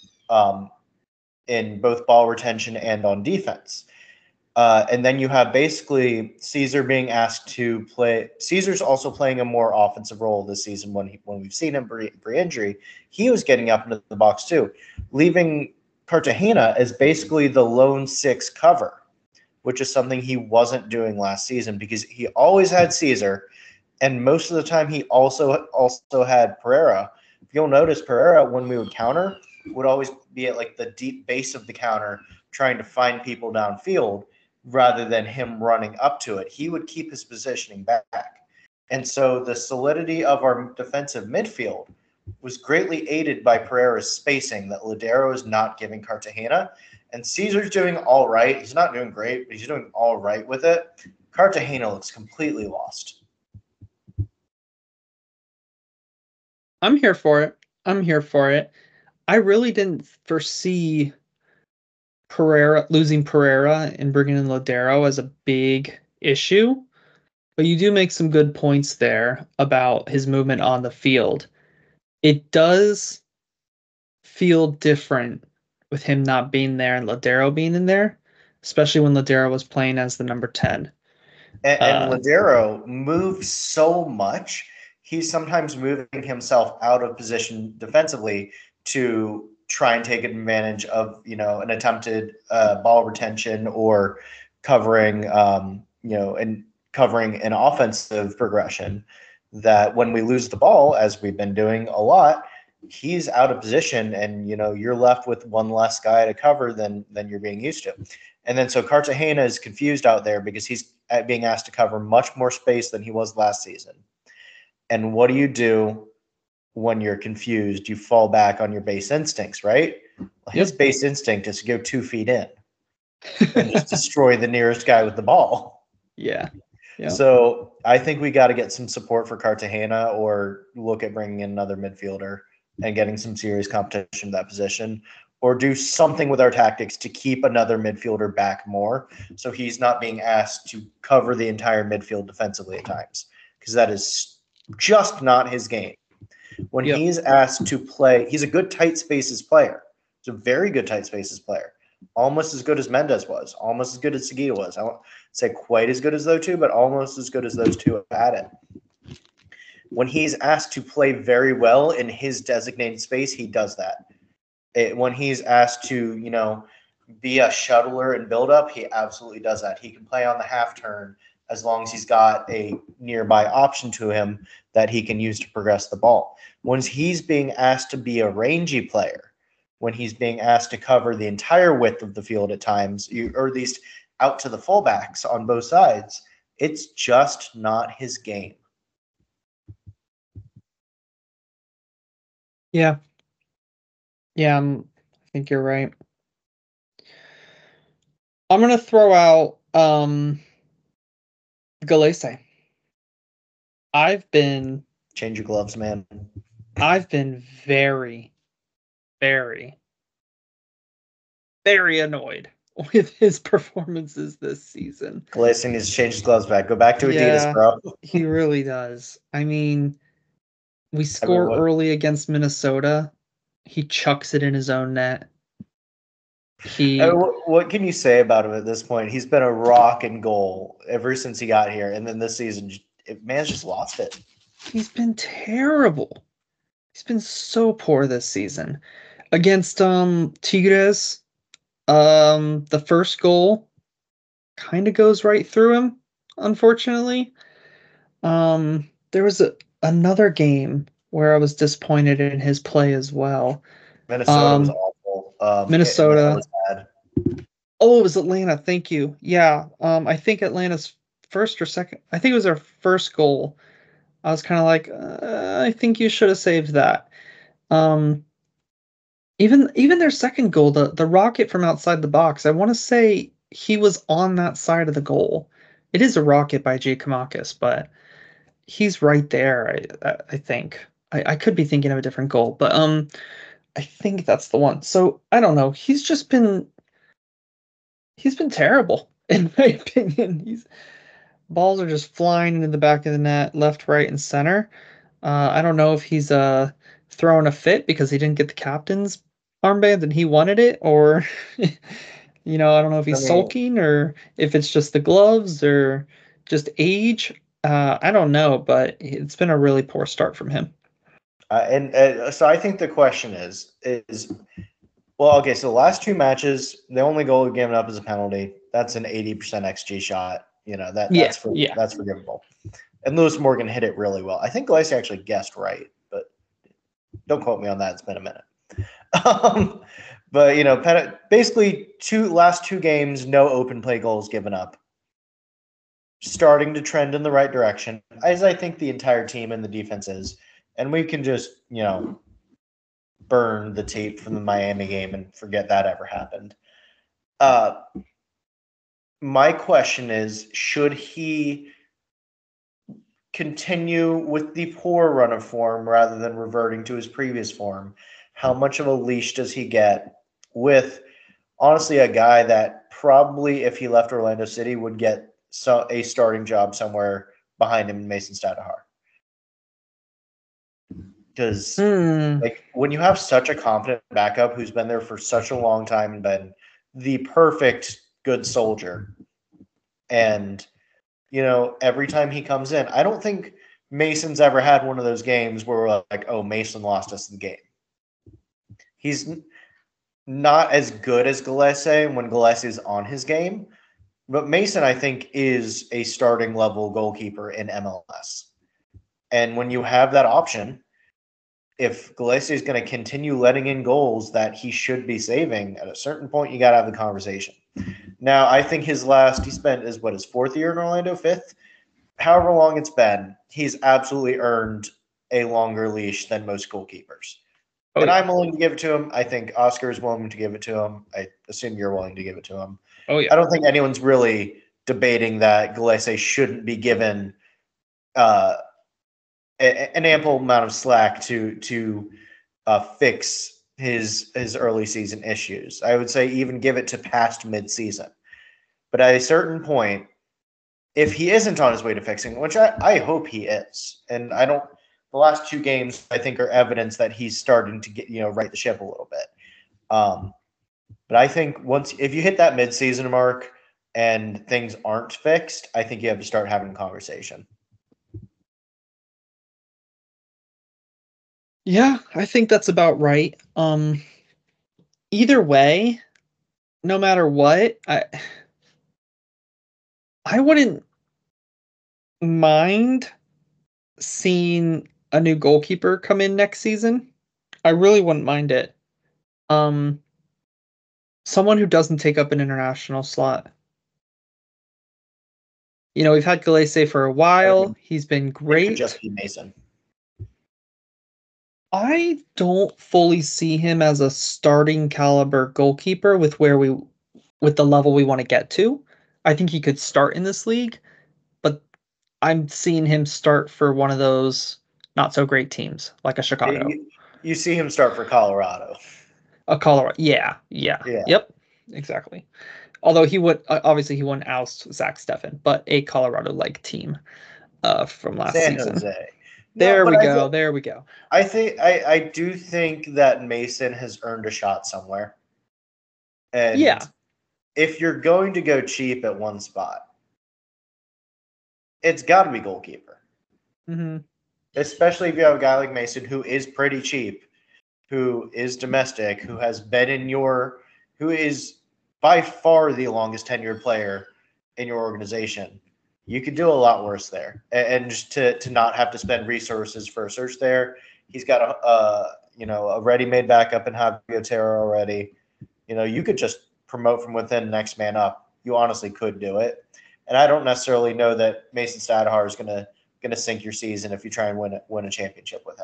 Speaker 4: in both ball retention and on defense. And then you have basically Caesar being asked to play. Caesar's also playing a more offensive role this season when we've seen him pre-injury. He was getting up into the box too, leaving Cartagena as basically the lone six cover, which is something he wasn't doing last season because he always had Caesar, and most of the time he also had Pereira. If you'll notice, Pereira, when we would counter, would always be at like the deep base of the counter trying to find people downfield, rather than him running up to it. He would keep his positioning back. And so the solidity of our defensive midfield was greatly aided by Pereira's spacing that Lodeiro is not giving Cartagena. And Caesar's doing all right. He's not doing great, but he's doing all right with it. Cartagena looks completely lost.
Speaker 3: I'm here for it. I really didn't foresee losing Pereira and bringing in Lodeiro as a big issue, but you do make some good points there about his movement on the field. It does feel different with him not being there and Lodeiro being in there, especially when Lodeiro was playing as the number 10.
Speaker 4: And Lodeiro moves so much. He's sometimes moving himself out of position defensively to try and take advantage of, an attempted ball retention or covering, and covering an offensive progression that when we lose the ball, as we've been doing a lot, he's out of position and, you're left with one less guy to cover than you're being used to. And then so Cartagena is confused out there because he's being asked to cover much more space than he was last season. And what do you do when you're confused? You fall back on your base instincts, right? Well, his base instinct is to go 2 feet in and just destroy the nearest guy with the ball.
Speaker 3: Yeah.
Speaker 4: So I think we got to get some support for Cartagena or look at bringing in another midfielder and getting some serious competition in that position, or do something with our tactics to keep another midfielder back more so he's not being asked to cover the entire midfield defensively at times, because that is just not his game. When he's asked to play, he's a good tight spaces player. He's a very good tight spaces player. Almost as good as Mendes was. Almost as good as Seguida was. I won't say quite as good as those two, but almost as good as those two at it. When he's asked to play very well in his designated space, he does that. When he's asked to, be a shuttler and build up, he absolutely does that. He can play on the half turn as long as he's got a nearby option to him that he can use to progress the ball. When he's being asked to be a rangy player, when he's being asked to cover the entire width of the field at times, or at least out to the fullbacks on both sides, it's just not his game.
Speaker 3: Yeah. I think you're right. I'm going to throw out Gallese.
Speaker 4: Change your gloves, man.
Speaker 3: I've been very, very, very annoyed with his performances this season.
Speaker 4: Gallese needs to change his gloves back. Go back to Adidas, bro.
Speaker 3: He really does. I mean, we score early against Minnesota. He chucks it in his own net.
Speaker 4: What can you say about him at this point? He's been a rock and goal ever since he got here, and then this season, man's just lost it.
Speaker 3: He's been terrible. He's been so poor this season. Against Tigres, the first goal kind of goes right through him, unfortunately. There was another game where I was disappointed in his play as well.
Speaker 4: Minnesota was awful.
Speaker 3: Minnesota
Speaker 4: was bad.
Speaker 3: Oh, it was Atlanta. Thank you. Yeah. I think Atlanta's first or second. I think it was their first goal. I was kind of like, I think you should have saved that. Um, even their second goal, the rocket from outside the box. I want to say he was on that side of the goal. It is a rocket by Jake Kamakis, but he's right there. I think. I could be thinking of a different goal, but I think that's the one. So I don't know. He's been terrible in my opinion. He's balls are just flying into the back of the net, left, right, and center. I don't know if he's throwing a fit because he didn't get the captain's armband and he wanted it, or I don't know if he's sulking or if it's just the gloves or just age. I don't know, but it's been a really poor start from him.
Speaker 4: So I think the question is well, okay. So the last two matches, the only goal given up is a penalty. That's an 80% xG shot. That's forgivable. And Lewis Morgan hit it really well. I think Galacy actually guessed right, but don't quote me on that. It's been a minute. But basically last two games, no open play goals given up. Starting to trend in the right direction, as I think the entire team and the defense is. And we can just, burn the tape from the Miami game and forget that ever happened. My question is, should he continue with the poor run of form rather than reverting to his previous form? How much of a leash does he get with, honestly, a guy that probably, if he left Orlando City, would get a starting job somewhere behind him in Mason Stadahar? Because when you have such a confident backup who's been there for such a long time and been the perfect good soldier, and every time he comes in, I don't think Mason's ever had one of those games where we're like, oh, Mason lost us the game. He's not as good as Gillespie when Gillespie is on his game, but Mason, I think, is a starting level goalkeeper in MLS. And when you have that option, if Gillespie is going to continue letting in goals that he should be saving, at a certain point, you got to have the conversation. Now, I think he spent his fourth year in Orlando, fifth? However long it's been, he's absolutely earned a longer leash than most goalkeepers. I'm willing to give it to him. I think Oscar is willing to give it to him. I assume you're willing to give it to him.
Speaker 3: Oh, yeah.
Speaker 4: I don't think anyone's really debating that Gillespie shouldn't be given an ample amount of slack to fix his early season issues. I would say even give it to past midseason. But at a certain point, if he isn't on his way to fixing, which I hope he is, and the last two games I think are evidence that he's starting to get right the ship a little bit. But I think if you hit that midseason mark and things aren't fixed, I think you have to start having a conversation.
Speaker 3: Yeah, I think that's about right. Either way, no matter what, I wouldn't mind seeing a new goalkeeper come in next season. I really wouldn't mind it. Someone who doesn't take up an international slot. We've had Gillespie for a while. He's been great.
Speaker 4: It could just be Mason.
Speaker 3: I don't fully see him as a starting caliber goalkeeper with the level we want to get to. I think he could start in this league, but I'm seeing him start for one of those not so great teams like a Chicago.
Speaker 4: You see him start for Colorado.
Speaker 3: A Colorado, yeah. Yep, exactly. Although he wouldn't oust Zach Steffen, but a Colorado-like team from last
Speaker 4: San
Speaker 3: season.
Speaker 4: Jose.
Speaker 3: There we go.
Speaker 4: I do think that Mason has earned a shot somewhere. And if you're going to go cheap at one spot, it's got to be goalkeeper.
Speaker 3: Mm-hmm.
Speaker 4: Especially if you have a guy like Mason who is pretty cheap, who is domestic, who is by far the longest tenured player in your organization. You could do a lot worse there. And just to not have to spend resources for a search there He's got a ready-made backup in Javi Otero already. You could just promote from within, next man up. You honestly could do it. And I don't necessarily know that Mason Stadhar is gonna sink your season if you try and win a championship with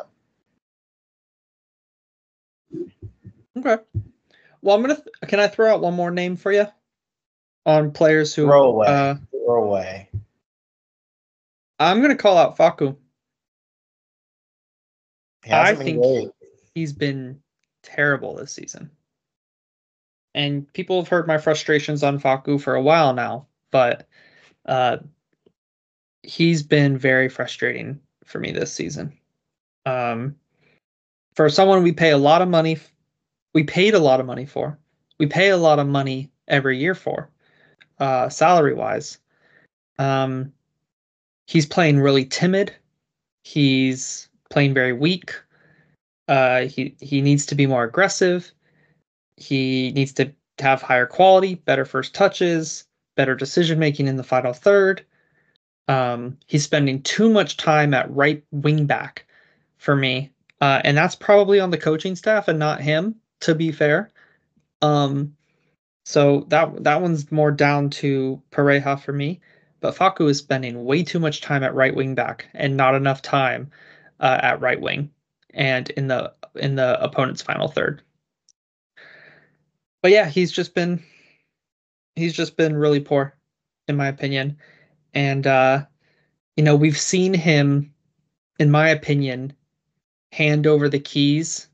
Speaker 4: him.
Speaker 3: Okay. Well, can I throw out one more name for you on players who
Speaker 4: throw away.
Speaker 3: I'm gonna call out Facu. I think
Speaker 4: great.
Speaker 3: He's been terrible this season. And people have heard my frustrations on Facu for a while now, but he's been very frustrating for me this season. For someone we pay a lot of money, we paid a lot of money for, we pay a lot of money every year for, salary-wise. He's playing really timid. He's playing very weak. He needs to be more aggressive. He needs to have higher quality, better first touches, better decision making in the final third. He's spending too much time at right wing back for me, and that's probably on the coaching staff and not him, to be fair. So that one's more down to Pareja for me. But Facu is spending way too much time at right wing back and not enough time at right wing and in the opponent's final third. But yeah, he's just been really poor, in my opinion. And we've seen him, in my opinion, hand over the keys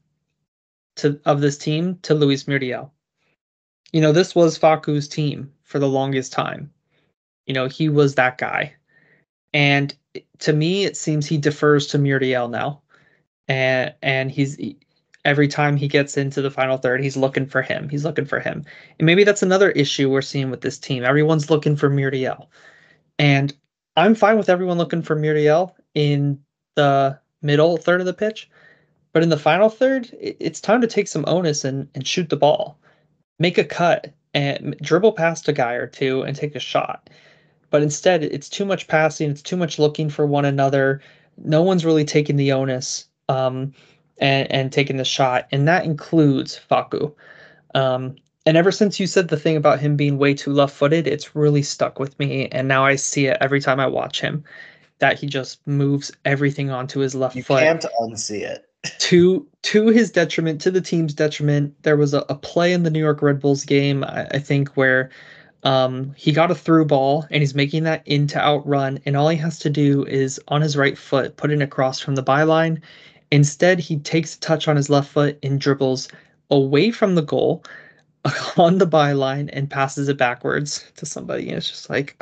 Speaker 3: of this team to Luis Muriel. This was Facu's team for the longest time. He was that guy. And to me, it seems he defers to Muriel now. And every time he gets into the final third, he's looking for him. And maybe that's another issue we're seeing with this team. Everyone's looking for Muriel. And I'm fine with everyone looking for Muriel in the middle third of the pitch. But in the final third, it's time to take some onus and shoot the ball. Make a cut and dribble past a guy or two and take a shot. But instead, it's too much passing. It's too much looking for one another. No one's really taking the onus and taking the shot. And that includes Facu. And ever since you said the thing about him being way too left-footed, it's really stuck with me. And now I see it every time I watch him, that he just moves everything onto his left foot.
Speaker 4: You can't unsee it.
Speaker 3: To his detriment, to the team's detriment. There was a play in the New York Red Bulls game, I think, where he got a through ball and he's making that in to outrun, and all he has to do is on his right foot put it across from the byline. Instead, he takes a touch on his left foot and dribbles away from the goal on the byline and passes it backwards to somebody. And it's just like,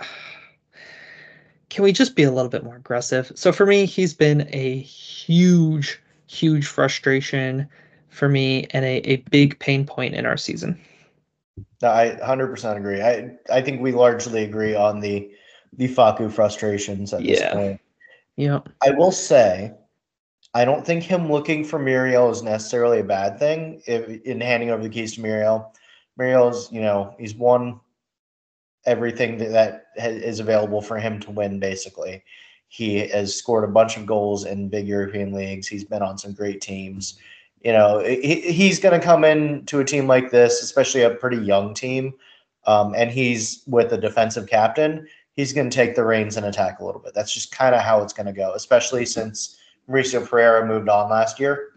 Speaker 3: can we just be a little bit more aggressive? So for me, he's been a huge frustration for me and a big pain point in our season.
Speaker 4: No, I 100% agree. I think we largely agree on the Facu frustrations at this point.
Speaker 3: Yeah.
Speaker 4: I will say, I don't think him looking for Muriel is necessarily a bad thing in handing over the keys to Muriel. Muriel's, he's won everything that is available for him to win, basically. He has scored a bunch of goals in big European leagues. He's been on some great teams. He's going to come into a team like this, especially a pretty young team, and he's with a defensive captain. He's going to take the reins and attack a little bit. That's just kind of how it's going to go, especially since Mauricio Pereira moved on last year.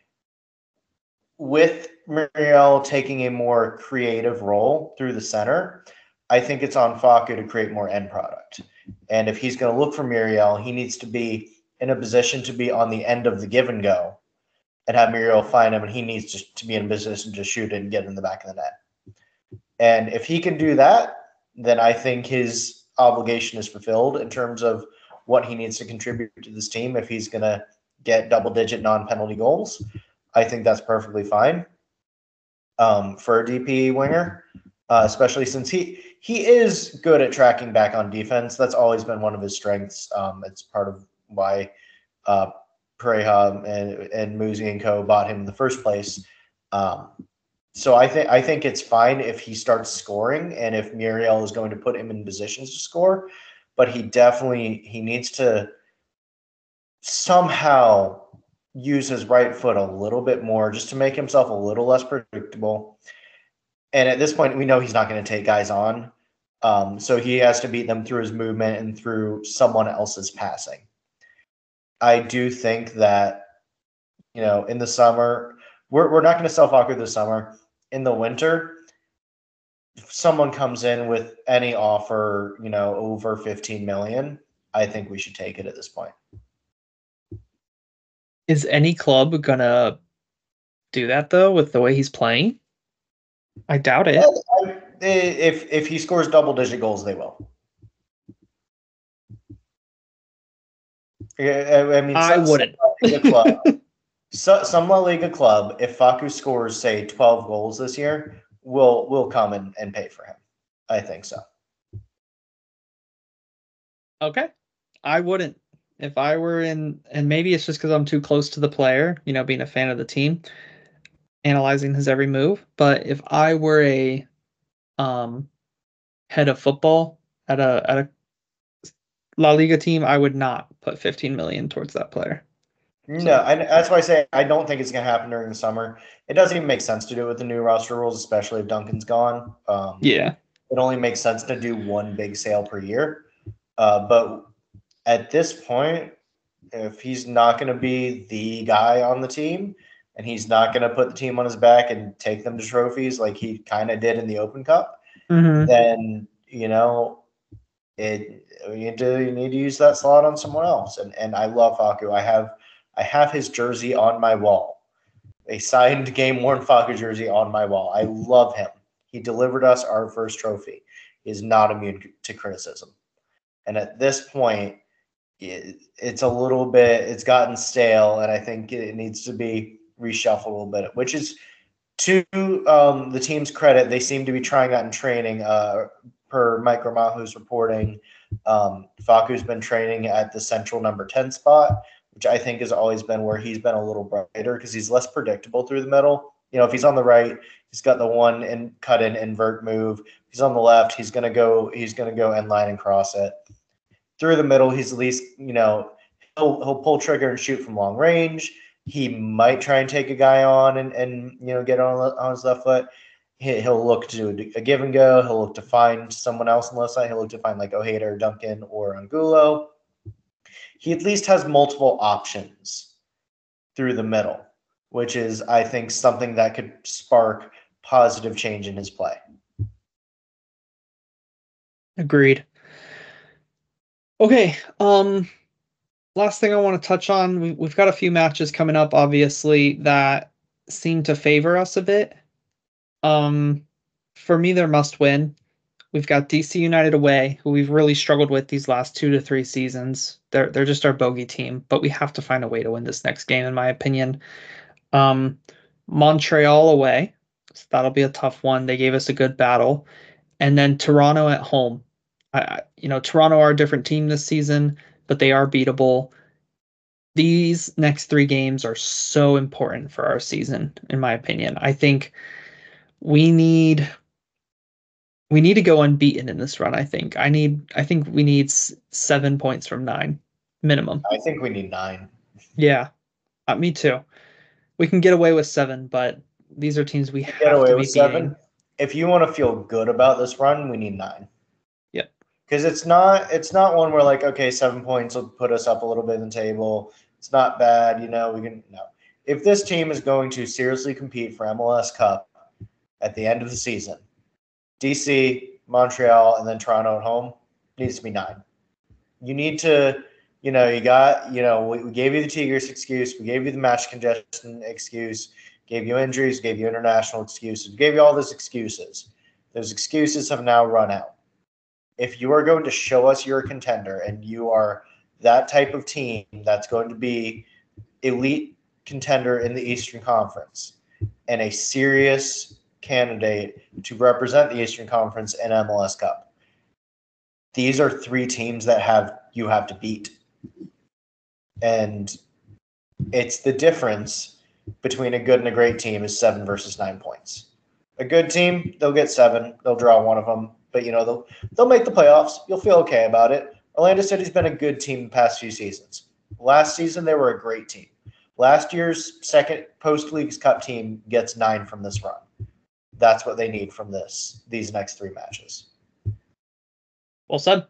Speaker 4: With Muriel taking a more creative role through the center, I think it's on Facu to create more end product. And if he's going to look for Muriel, he needs to be in a position to be on the end of the give and go and have Muriel find him, and he needs to be in a position to shoot it and get in the back of the net. And if he can do that, then I think his obligation is fulfilled in terms of what he needs to contribute to this team. If he's going to get double-digit non-penalty goals, I think that's perfectly fine for a DP winger, especially since he is good at tracking back on defense. That's always been one of his strengths. It's part of why Pareja and Muzi and Co. bought him in the first place. So I think it's fine if he starts scoring and if Muriel is going to put him in positions to score, but he needs to somehow use his right foot a little bit more just to make himself a little less predictable. And at this point, we know he's not going to take guys on. So he has to beat them through his movement and through someone else's passing. I do think that, in the summer, we're not going to sell Facu this summer. In the winter, if someone comes in with any offer, over 15 million, I think we should take it at this point.
Speaker 3: Is any club gonna do that though with the way he's playing? I doubt it.
Speaker 4: If he scores double-digit goals, they will.
Speaker 3: I wouldn't.
Speaker 4: Some La Liga club, if Facu scores, say, 12 goals this year, will come and pay for him. I think so.
Speaker 3: Okay. I wouldn't. If I were in, and maybe it's just because I'm too close to the player, being a fan of the team, analyzing his every move. But if I were a head of football at a La Liga team, I would not put 15 million towards that player.
Speaker 4: No, that's why I say I don't think it's going to happen during the summer. It doesn't even make sense to do it with the new roster rules, especially if Duncan's gone.
Speaker 3: Yeah.
Speaker 4: It only makes sense to do one big sale per year. But at this point, if he's not going to be the guy on the team and he's not going to put the team on his back and take them to trophies like he kind of did in the Open Cup, then, you need to use that slot on someone else. And I love Facu. I have his jersey on my wall, a signed game-worn Facu jersey on my wall. I love him. He delivered us our first trophy. He is not immune to criticism. And at this point, it's a little bit, it's gotten stale, and I think it needs to be reshuffled a little bit, which is to the team's credit. They seem to be trying that in training. Per Mike Ramahu's reporting, Facu's been training at the central number 10 spot, which I think has always been where he's been a little brighter because he's less predictable through the middle. If he's on the right, he's got the one and cut in invert move. If he's on the left, he's gonna go end line and cross it. Through the middle, he's at least, he'll pull trigger and shoot from long range. He might try and take a guy on and get on his left foot. He'll look to do a give and go. He'll look to find someone else on the left side. He'll look to find like Ojeda or Duncan or Angulo. He at least has multiple options through the middle, which is, I think, something that could spark positive change in his play.
Speaker 3: Agreed. Okay. Last thing I want to touch on, we've got a few matches coming up, obviously, that seem to favor us a bit. For me, they're must win. We've got DC United away, who we've really struggled with these last 2 to 3 seasons. They're just our bogey team, but we have to find a way to win this next game, in my opinion. Montreal away, so that'll be a tough one. They gave us a good battle. And then Toronto at home. Toronto are a different team this season, but they are beatable. These next 3 games are so important for our season, in my opinion. I think we need to go unbeaten in this run. I think we need 7 points from 9 minimum.
Speaker 4: I think we need 9.
Speaker 3: Yeah, me too. We can get away with 7, but these are teams we have
Speaker 4: get away
Speaker 3: to
Speaker 4: with
Speaker 3: be
Speaker 4: 7.
Speaker 3: beating.
Speaker 4: If you want to feel good about this run, we need 9.
Speaker 3: Yep.
Speaker 4: Because it's not one where like, okay, 7 points will put us up a little bit in the table. It's not bad, we can no. If this team is going to seriously compete for MLS Cup at the end of the season, DC, Montreal, and then Toronto at home needs to be 9. You need to, we gave you the Tigres excuse, we gave you the match congestion excuse, gave you injuries, gave you international excuses, gave you all those excuses. Those excuses have now run out. If you are going to show us you're a contender and you are that type of team that's going to be elite contender in the Eastern Conference and a serious candidate to represent the Eastern Conference in MLS Cup, these are 3 teams that you have to beat. And it's the difference between a good and a great team is 7 versus 9 points. A good team, they'll get 7. They'll draw one of them. But, they'll make the playoffs. You'll feel okay about it. Orlando City's been a good team the past few seasons. Last season, they were a great team. Last year's second post-Leagues Cup team gets 9 from this run. That's what they need from these next 3 matches.
Speaker 3: Well said.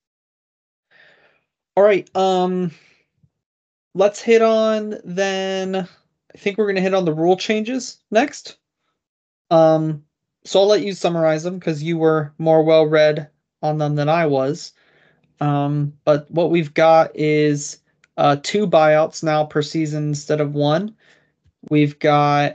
Speaker 3: All right. Let's hit on then. I think we're gonna hit on the rule changes next. So I'll let you summarize them because you were more well read on them than I was. But what we've got is 2 buyouts now per season instead of 1. We've got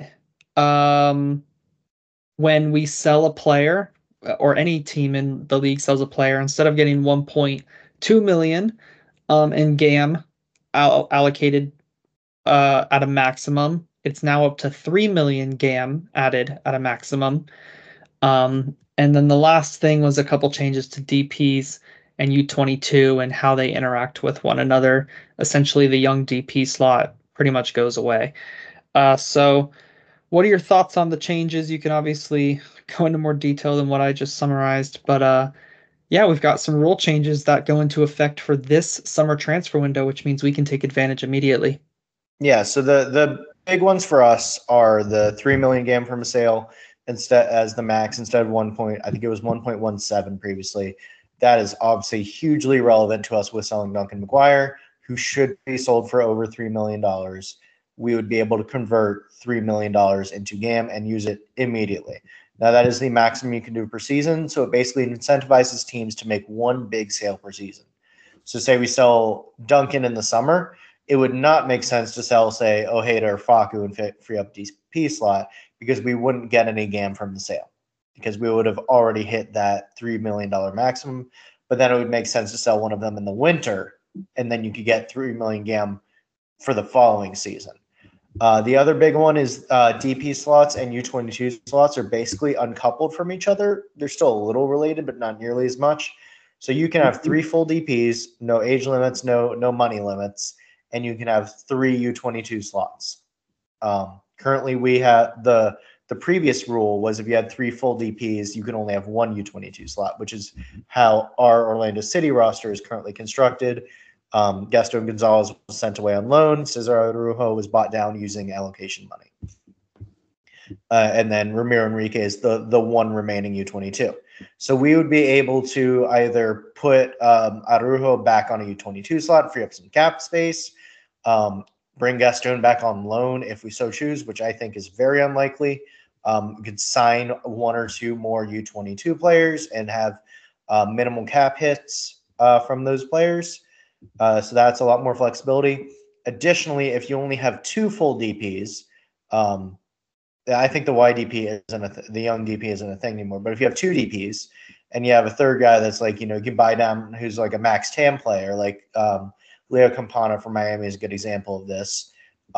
Speaker 3: when we sell a player or any team in the league sells a player, instead of getting 1.2 million in GAM allocated at a maximum, it's now up to 3 million GAM added at a maximum. And then the last thing was a couple changes to DPs and U22 and how they interact with one another. Essentially, the young DP slot pretty much goes away. So what are your thoughts on the changes? You can obviously go into more detail than what I just summarized, but yeah, we've got some rule changes that go into effect for this summer transfer window, which means we can take advantage immediately.
Speaker 4: Yeah, so the big ones for us are the 3 million GAM from a sale instead as the max instead of I think it was 1.17 previously. That is obviously hugely relevant to us with selling Duncan McGuire, who should be sold for over $3 million. We would be able to convert $3 million into GAM and use it immediately. Now, that is the maximum you can do per season, so it basically incentivizes teams to make one big sale per season. So say we sell Duncan in the summer, it would not make sense to sell, say, Ojeda or Facu and free up DP slot because we wouldn't get any GAM from the sale because we would have already hit that $3 million maximum. But then it would make sense to sell one of them in the winter, and then you could get 3 million GAM for the following season. The other big one is DP slots and U22 slots are basically uncoupled from each other. They're still a little related, but not nearly as much. So you can have 3 full DPs, no age limits, no money limits, and you can have 3 U22 slots. Currently, we have the previous rule was if you had 3 full DPs, you can only have 1 U22 slot, which is how our Orlando City roster is currently constructed. Gaston Gonzalez was sent away on loan. Cesar Araujo was bought down using allocation money. And then Ramiro Enrique is the one remaining U22. So we would be able to either put Araujo back on a U22 slot, free up some cap space, bring Gaston back on loan if we so choose, which I think is very unlikely. We could sign 1 or 2 more U22 players and have minimal cap hits from those players. So that's a lot more flexibility. Additionally, if you only have 2 full DPs, I think the YDP isn't the young DP isn't a thing anymore. But if you have 2 DPs and you have a third guy that's like, you can buy down who's like a max TAM player, like Leo Campana from Miami is a good example of this.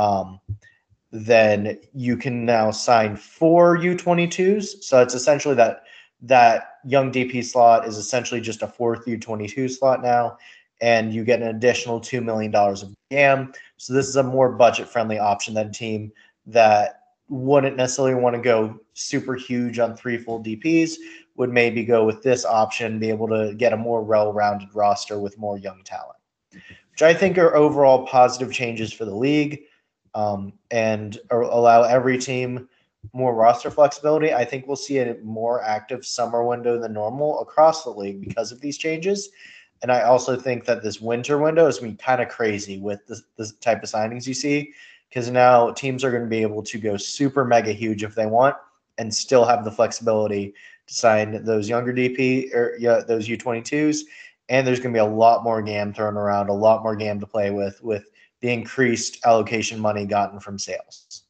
Speaker 4: Then you can now sign 4 U22s. So it's essentially that young DP slot is essentially just a 4th U22 slot now. And you get an additional $2 million of GAM. So this is a more budget-friendly option than a team that wouldn't necessarily want to go super huge on 3 full DPs, would maybe go with this option, be able to get a more well-rounded roster with more young talent, which I think are overall positive changes for the league and allow every team more roster flexibility. I think we'll see a more active summer window than normal across the league because of these changes. And I also think that this winter window is going to be kind of crazy with the type of signings you see, because now teams are going to be able to go super mega huge if they want and still have the flexibility to sign those younger DP or those U22s. And there's going to be a lot more GAM thrown around, a lot more GAM to play with the increased allocation money gotten from sales.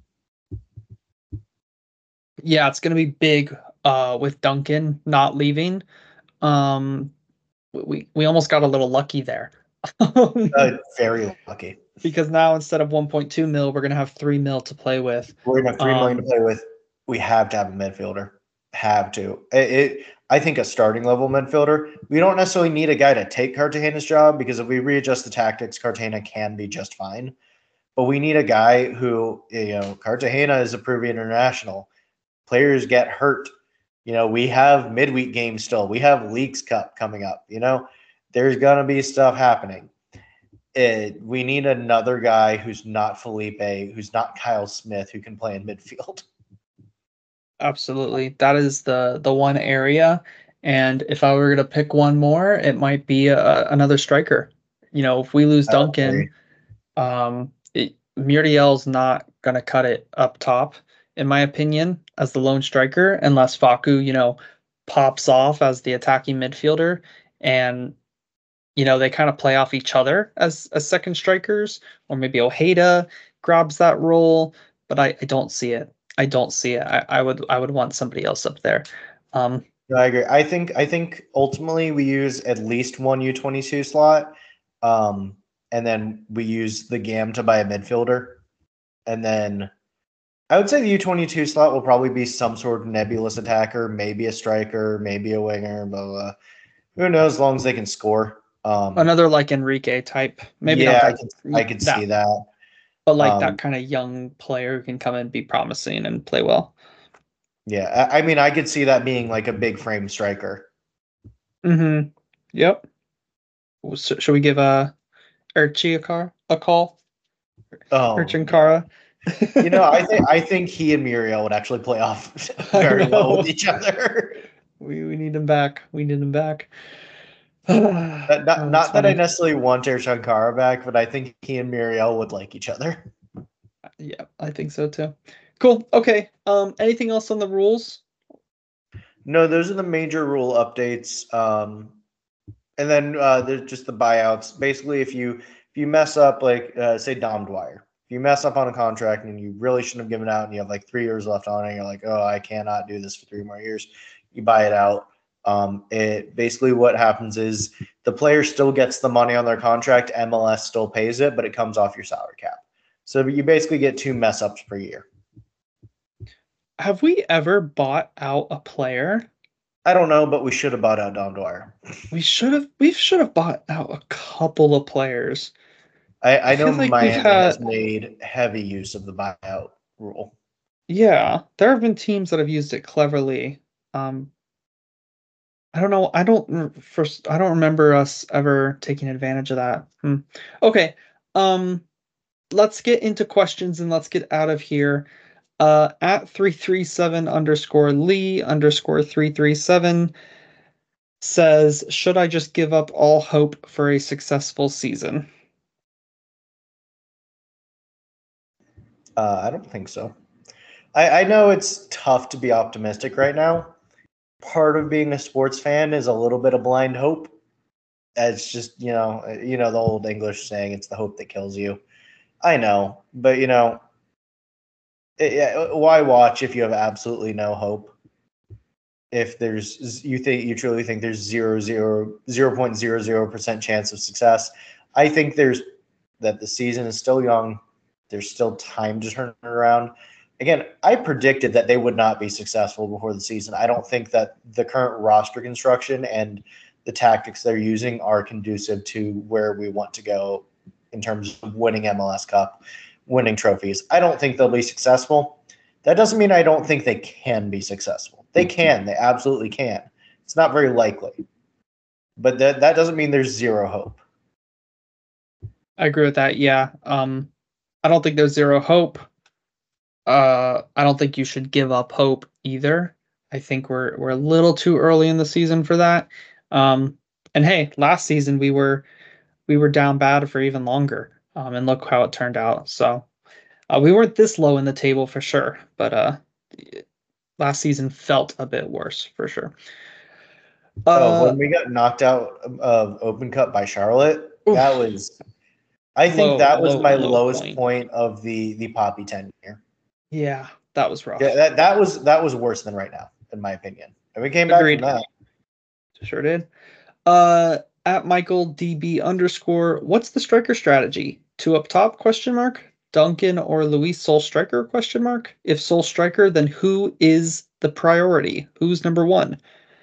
Speaker 3: Yeah, it's going to be big with Duncan not leaving. We almost got a little lucky there.
Speaker 4: Very lucky.
Speaker 3: Because now instead of 1.2 mil, we're going to have 3 mil to play with.
Speaker 4: We're going to have 3 million to play with. We have to have a midfielder. Have to. I think a starting level midfielder. We don't necessarily need a guy to take Cartagena's job because if we readjust the tactics, Cartagena can be just fine. But we need a guy who, Cartagena is a Peruvian international. Players get hurt. We have midweek games still. We have Leagues Cup coming up. There's going to be stuff happening. we need another guy who's not Felipe, who's not Kyle Smith, who can play in midfield.
Speaker 3: Absolutely. That is the one area. And if I were to pick one more, it might be another striker. If we lose Duncan, Muriel's not going to cut it up top, in my opinion, as the lone striker, unless Facu, pops off as the attacking midfielder. And, they kind of play off each other as second strikers, or maybe Ojeda grabs that role, but I don't see it. I don't see it. I would want somebody else up there.
Speaker 4: No, I agree. I think ultimately we use at least one U22 slot, and then we use the GAM to buy a midfielder, and then I would say the U22 slot will probably be some sort of nebulous attacker, maybe a striker, maybe a winger, blah, blah. Who knows? As long as they can score.
Speaker 3: Another like Enrique type, maybe.
Speaker 4: Yeah, I could see that.
Speaker 3: But that kind of young player who can come and be promising and play well.
Speaker 4: Yeah, I mean, I could see that being like a big frame striker.
Speaker 3: Mm-hmm. Yep. So, should we give Erchi a call?
Speaker 4: Oh,
Speaker 3: Erchinkara.
Speaker 4: I think he and Muriel would actually play off very well with each other.
Speaker 3: We need him back.
Speaker 4: Not that I necessarily want Erchinkara back, but I think he and Muriel would like each other.
Speaker 3: Yeah, I think so too. Cool. Okay. Anything else on the rules?
Speaker 4: No, those are the major rule updates. And then there's just the buyouts. Basically, if you mess up, like say Dom Dwyer, if you mess up on a contract and you really shouldn't have given out, and you have like 3 years left on it, and you're like, oh, I cannot do this for 3 more years, you buy it out. It basically what happens is the player still gets the money on their contract. MLS still pays it, but it comes off your salary cap. So you basically get 2 mess ups per year.
Speaker 3: Have we ever bought out a player?
Speaker 4: I don't know, but we should have bought out Dom Dwyer. We should
Speaker 3: have bought out a couple of players.
Speaker 4: I know like Miami has made heavy use of the buyout rule.
Speaker 3: Yeah, there have been teams that have used it cleverly. I don't know. I don't remember us ever taking advantage of that. Okay. Let's get into questions and let's get out of here. At 337_Lee_337 says, should I just give up all hope for a successful season?
Speaker 4: I don't think so. I know it's tough to be optimistic right now. Part of being a sports fan is a little bit of blind hope. It's just, the old English saying, it's the hope that kills you. I know, but why watch if you have absolutely no hope? If you truly think there's 0.00% chance of success, I think that the season is still young. There's still time to turn it around. Again, I predicted that they would not be successful before the season. I don't think that the current roster construction and the tactics they're using are conducive to where we want to go in terms of winning MLS Cup, winning trophies. I don't think they'll be successful. That doesn't mean I don't think they can be successful. They can. They absolutely can. It's not very likely. But that doesn't mean there's zero hope.
Speaker 3: I agree with that, yeah. I don't think there's zero hope. I don't think you should give up hope either. I think we're a little too early in the season for that. And hey, last season we were down bad for even longer. And look how it turned out. So we weren't this low in the table for sure, but last season felt a bit worse for sure.
Speaker 4: When we got knocked out of Open Cup by Charlotte, that was, I think that was my lowest point of the Poppy tenure.
Speaker 3: Yeah, that was rough.
Speaker 4: Yeah, that was worse than right now, in my opinion. And we came back from that.
Speaker 3: Sure did. At Michael DB_, what's the striker strategy? 2 up top? ? Duncan or Luis Sol striker ? If Sol striker, then who is the priority? Who's number 1?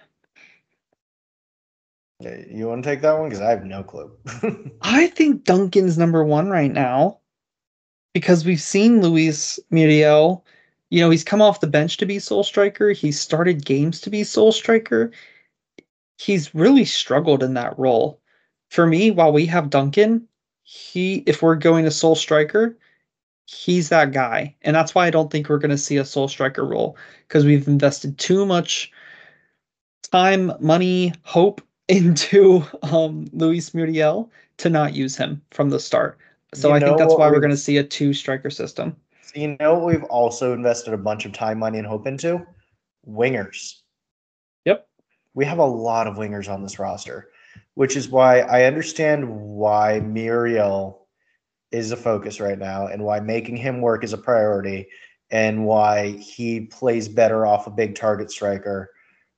Speaker 4: You want to take that one? Because I have no clue.
Speaker 3: I think Duncan's number 1 right now. Because we've seen Luis Muriel, he's come off the bench to be sole striker. He's started games to be sole striker. He's really struggled in that role. For me, while we have Duncan, if we're going to sole striker, he's that guy. And that's why I don't think we're going to see a sole striker role, because we've invested too much time, money, hope into Luis Muriel to not use him from the start. So I think that's why we're going to see a 2-striker system.
Speaker 4: You know what we've also invested a bunch of time, money, and hope into? Wingers.
Speaker 3: Yep.
Speaker 4: We have a lot of wingers on this roster, which is why I understand why Muriel is a focus right now and why making him work is a priority and why he plays better off a big target striker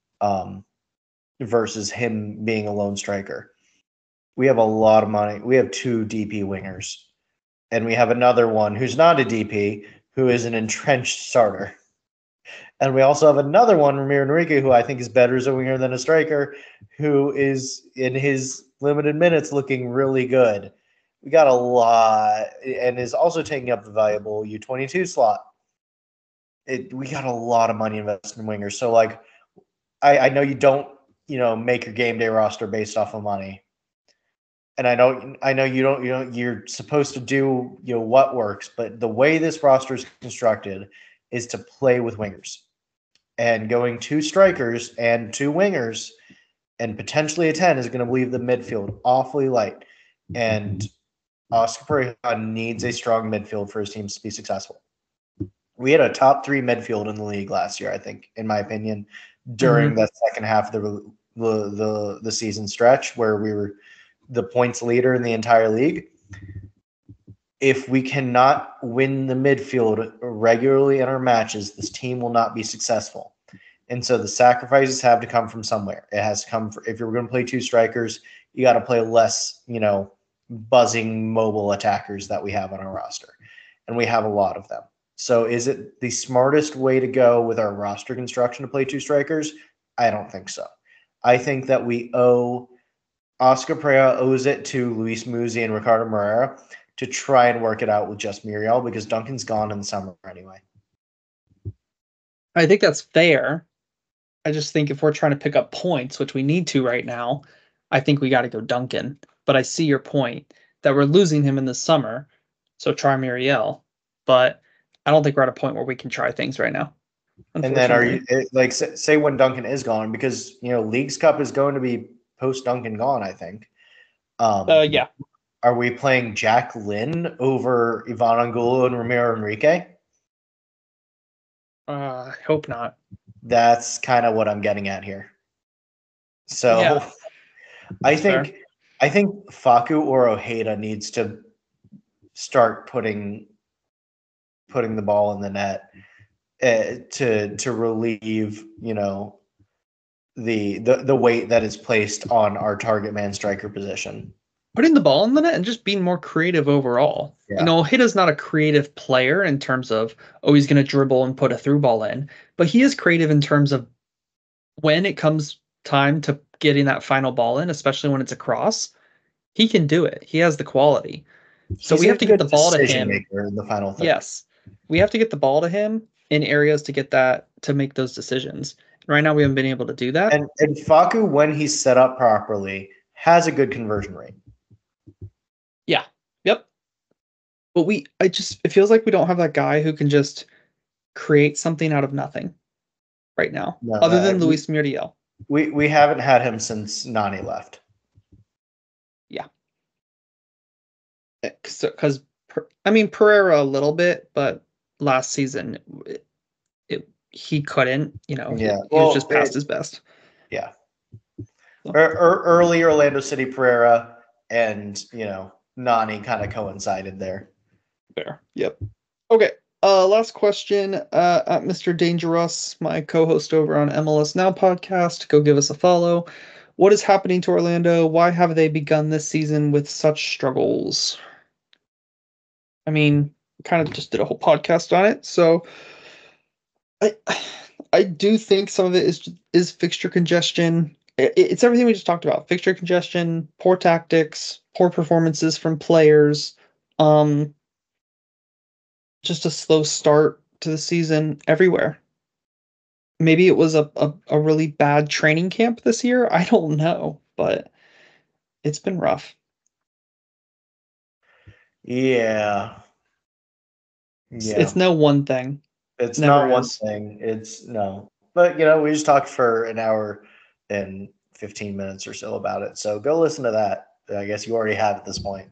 Speaker 4: versus him being a lone striker. We have a lot of money. We have 2 DP wingers. And we have another one who's not a DP, who is an entrenched starter. And we also have another one, Ramiro Enrique, who I think is better as a winger than a striker, who is in his limited minutes looking really good. We got a lot, and is also taking up the valuable U22 slot. We got a lot of money invested in wingers. So, like, I know you don't, make your game day roster based off of money. And I know you don't, you're supposed to do, what works, but the way this roster is constructed is to play with wingers. And going 2 strikers and 2 wingers and potentially a 10 is going to leave the midfield awfully light. And Oscar Pareja needs a strong midfield for his teams to be successful. We had a top 3 midfield in the league last year, I think, in my opinion, during the second half of the season stretch where we were the points leader in the entire league. If we cannot win the midfield regularly in our matches, this team will not be successful. And so the sacrifices have to come from somewhere. It has to come if you're going to play 2 strikers, you got to play less, buzzing mobile attackers that we have on our roster. And we have a lot of them. So is it the smartest way to go with our roster construction to play 2 strikers? I don't think so. I think that Oscar Pareja owes it to Luis Muzzi and Ricardo Moreira to try and work it out with just Muriel, because Duncan's gone in the summer anyway.
Speaker 3: I think that's fair. I just think if we're trying to pick up points, which we need to right now, I think we got to go Duncan. But I see your point that we're losing him in the summer, so try Muriel. But I don't think we're at a point where we can try things right now.
Speaker 4: And then are you say when Duncan is gone, because Leagues Cup is going to be post Duncan gone, I think.
Speaker 3: Yeah.
Speaker 4: Are we playing Jack Lynn over Ivan Angulo and Ramiro Enrique?
Speaker 3: I hope not.
Speaker 4: That's kind of what I'm getting at here. So yeah, I think Facu or Ojeda needs to start putting the ball in the net to relieve, the weight that is placed on our target man striker position.
Speaker 3: Putting the ball in the net and just being more creative overall. Yeah. Ojeda's not a creative player in terms of, he's going to dribble and put a through ball in, but he is creative in terms of when it comes time to getting that final ball in, especially when it's a cross, he can do it. He has the quality. So we have to get the ball to him.
Speaker 4: In the final third.
Speaker 3: Yes. We have to get the ball to him in areas to make those decisions. Right now we haven't been able to do that.
Speaker 4: And Facu, when he's set up properly, has a good conversion rate.
Speaker 3: Yeah. Yep. But it feels like we don't have that guy who can just create something out of nothing right now, other than Luis Muriel.
Speaker 4: We haven't had him since Nani left.
Speaker 3: Yeah. Because Pereira a little bit, but last season he couldn't. He was just past his best.
Speaker 4: Yeah. So. Early Orlando City Pereira and Nani kind of coincided there.
Speaker 3: Fair. Yep. Okay. Last question. At Mr. Dangerous, my co-host over on MLS Now podcast. Go give us a follow. What is happening to Orlando? Why have they begun this season with such struggles? Kind of just did a whole podcast on it. So I do think some of it is fixture congestion. It's everything we just talked about. Fixture congestion, poor tactics, poor performances from players. Just a slow start to the season everywhere. Maybe it was a really bad training camp this year. I don't know, but it's been rough.
Speaker 4: Yeah.
Speaker 3: It's no one thing.
Speaker 4: It's
Speaker 3: Never
Speaker 4: not one
Speaker 3: is.
Speaker 4: thing. It's no. But we just talked for an hour and 15 minutes or so about it. So go listen to that. I guess you already have at this point.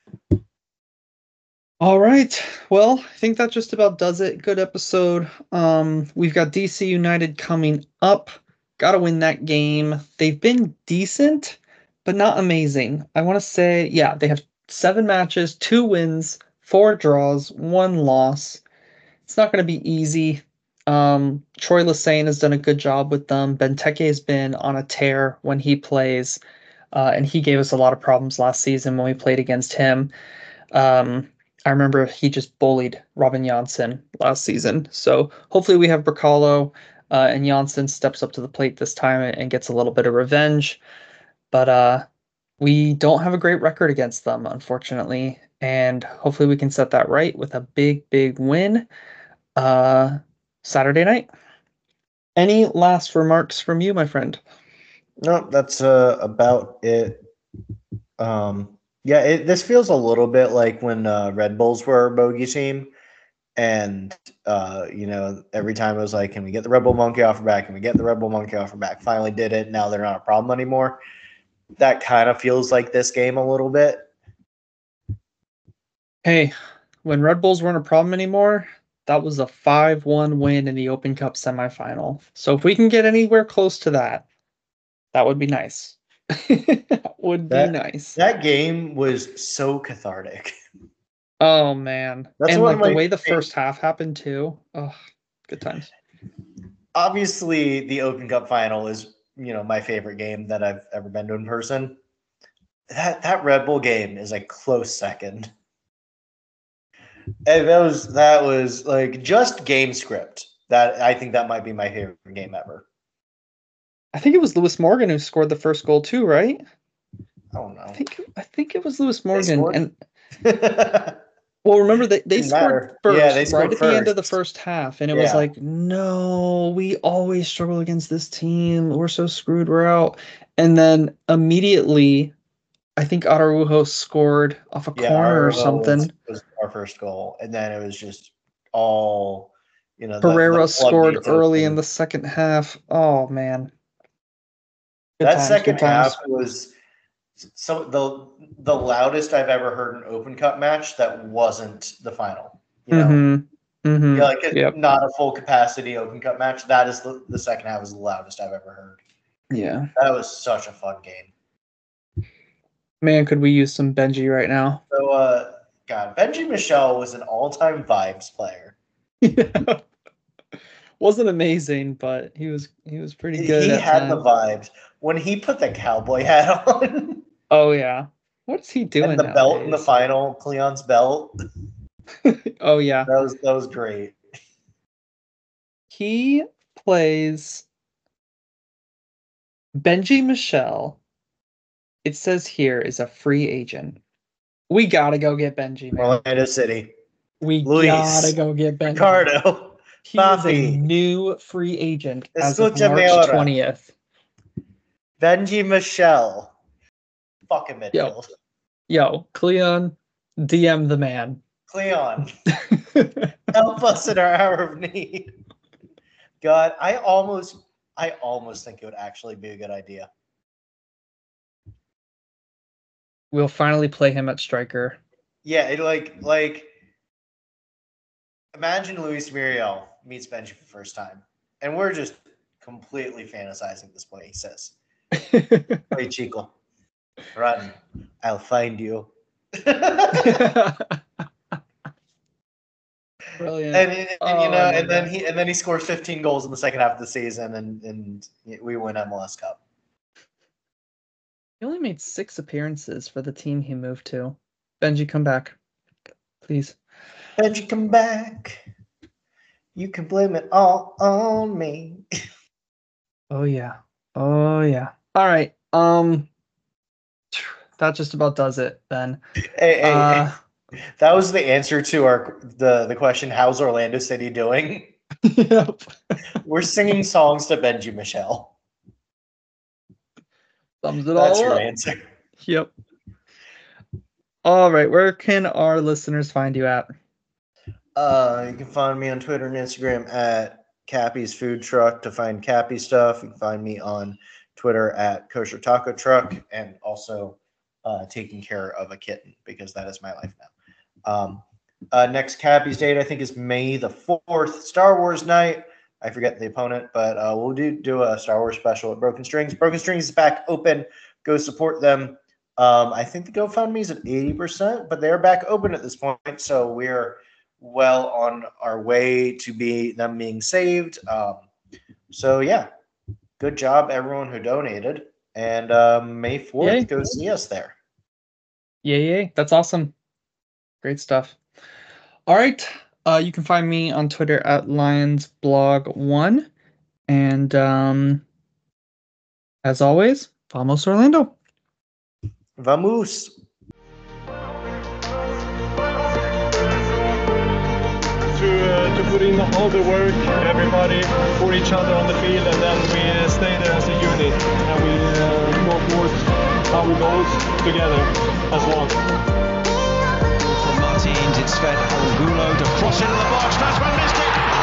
Speaker 3: All right. Well, I think that just about does it. Good episode. We've got DC United coming up. Got to win that game. They've been decent, but not amazing. I want to say, yeah, they have 7 matches, 2 wins, 4 draws, 1 loss. It's not going to be easy. Troy Lesane has done a good job with them. Benteke has been on a tear when he plays, and he gave us a lot of problems last season when we played against him. I remember he just bullied Robin Janssen last season. So hopefully we have Bracalo and Janssen steps up to the plate this time and gets a little bit of revenge. But we don't have a great record against them, unfortunately. And hopefully we can set that right with a big, big win Saturday night. Any last remarks from you, my friend?
Speaker 4: No, that's about it. Yeah, this feels a little bit like when Red Bulls were a bogey team, and every time it was like, "Can we get the Red Bull monkey off our back? Can we get the Red Bull monkey off our back?" Finally did it. Now they're not a problem anymore. That kind of feels like this game a little bit.
Speaker 3: Hey, when Red Bulls weren't a problem anymore, that was a 5-1 win in the Open Cup semifinal. So if we can get anywhere close to that, that would be nice. That would be nice.
Speaker 4: That game was so cathartic.
Speaker 3: Oh man.
Speaker 4: That's
Speaker 3: and
Speaker 4: one
Speaker 3: like
Speaker 4: of
Speaker 3: the
Speaker 4: my
Speaker 3: way the first half happened too. Oh, good times.
Speaker 4: Obviously, the Open Cup final is, my favorite game that I've ever been to in person. That Red Bull game is a close second. And that was like just game script. That I think that might be my favorite game ever.
Speaker 3: I think it was Lewis Morgan who scored the first goal too, right?
Speaker 4: Oh no.
Speaker 3: I think it was Lewis Morgan. And
Speaker 4: well,
Speaker 3: remember they scored first,
Speaker 4: yeah, they scored
Speaker 3: at the end of the first half, and it was like, no, we always struggle against this team. We're so screwed. We're out. And then immediately, I think Araujo scored off a corner or something.
Speaker 4: Was our first goal, and then it was just all,
Speaker 3: Pereira scored early in the second half. Oh man,
Speaker 4: that second half was the loudest I've ever heard an Open Cup match that wasn't the final. Not a full capacity Open Cup match. That is the second half was the loudest I've ever heard.
Speaker 3: Yeah,
Speaker 4: that was such a fun game.
Speaker 3: Man, could we use some Benji right now?
Speaker 4: So, Benji Michel was an all-time vibes player.
Speaker 3: Yeah. Wasn't amazing, but he was pretty good.
Speaker 4: He had the vibes when he put the cowboy hat on.
Speaker 3: Oh yeah, what's he doing?
Speaker 4: And the belt in the final, Cleon's belt.
Speaker 3: Oh yeah,
Speaker 4: that was great.
Speaker 3: He plays Benji Michel. It says here is a free agent. We gotta go get Benji, man.
Speaker 4: Orlando City.
Speaker 3: We gotta go get Benji.
Speaker 4: Ricardo.
Speaker 3: He is a new free agent as of March 20th.
Speaker 4: Benji Michel. Fucking midfield.
Speaker 3: Yo, Cleon, DM the man.
Speaker 4: Cleon, help us in our hour of need. God, I almost think it would actually be a good idea.
Speaker 3: We'll finally play him at striker.
Speaker 4: Yeah, like imagine Luis Muriel meets Benji for the first time, and we're just completely fantasizing this play. He says, "Hey, Chico, run! I'll find you."
Speaker 3: Brilliant.
Speaker 4: And then he scores 15 goals in the second half of the season, and we win MLS Cup.
Speaker 3: He only made 6 appearances for the team he moved to. Benji, come back, please.
Speaker 4: Benji, come back. You can blame it all on me.
Speaker 3: Oh yeah. All right. That just about does it then.
Speaker 4: Hey. That was the answer to the question, how's Orlando City doing?
Speaker 3: Yep.
Speaker 4: We're singing songs to Benji Michel.
Speaker 3: Sums it
Speaker 4: That's
Speaker 3: all
Speaker 4: your
Speaker 3: up.
Speaker 4: answer.
Speaker 3: Yep. All right, where can our listeners find you at?
Speaker 4: You can find me on Twitter and Instagram at Cappy's Food Truck to find Cappy stuff. You can find me on Twitter at Kosher Taco Truck, and also taking care of a kitten, because that is my life now. Next Cappy's date, I think, is May the 4th, Star Wars night. I forget the opponent, but we'll do a Star Wars special at Broken Strings. Broken Strings is back open. Go support them. I think the GoFundMe is at 80%, but they're back open at this point, so we're well on our way to them being saved. So yeah, good job everyone who donated, and May 4th,
Speaker 3: Yay.
Speaker 4: go see us there.
Speaker 3: Yay. That's awesome. Great stuff. All right. You can find me on Twitter at LionsBlog1. And as always, Vamos Orlando.
Speaker 4: Vamos.
Speaker 1: To put in all the work, everybody, for each other on the field, and then we stay there as a unit, and we go towards our goals together as one.
Speaker 2: From Martins, it's fed Angulo to cross into the box. That's Van Nistelrooy.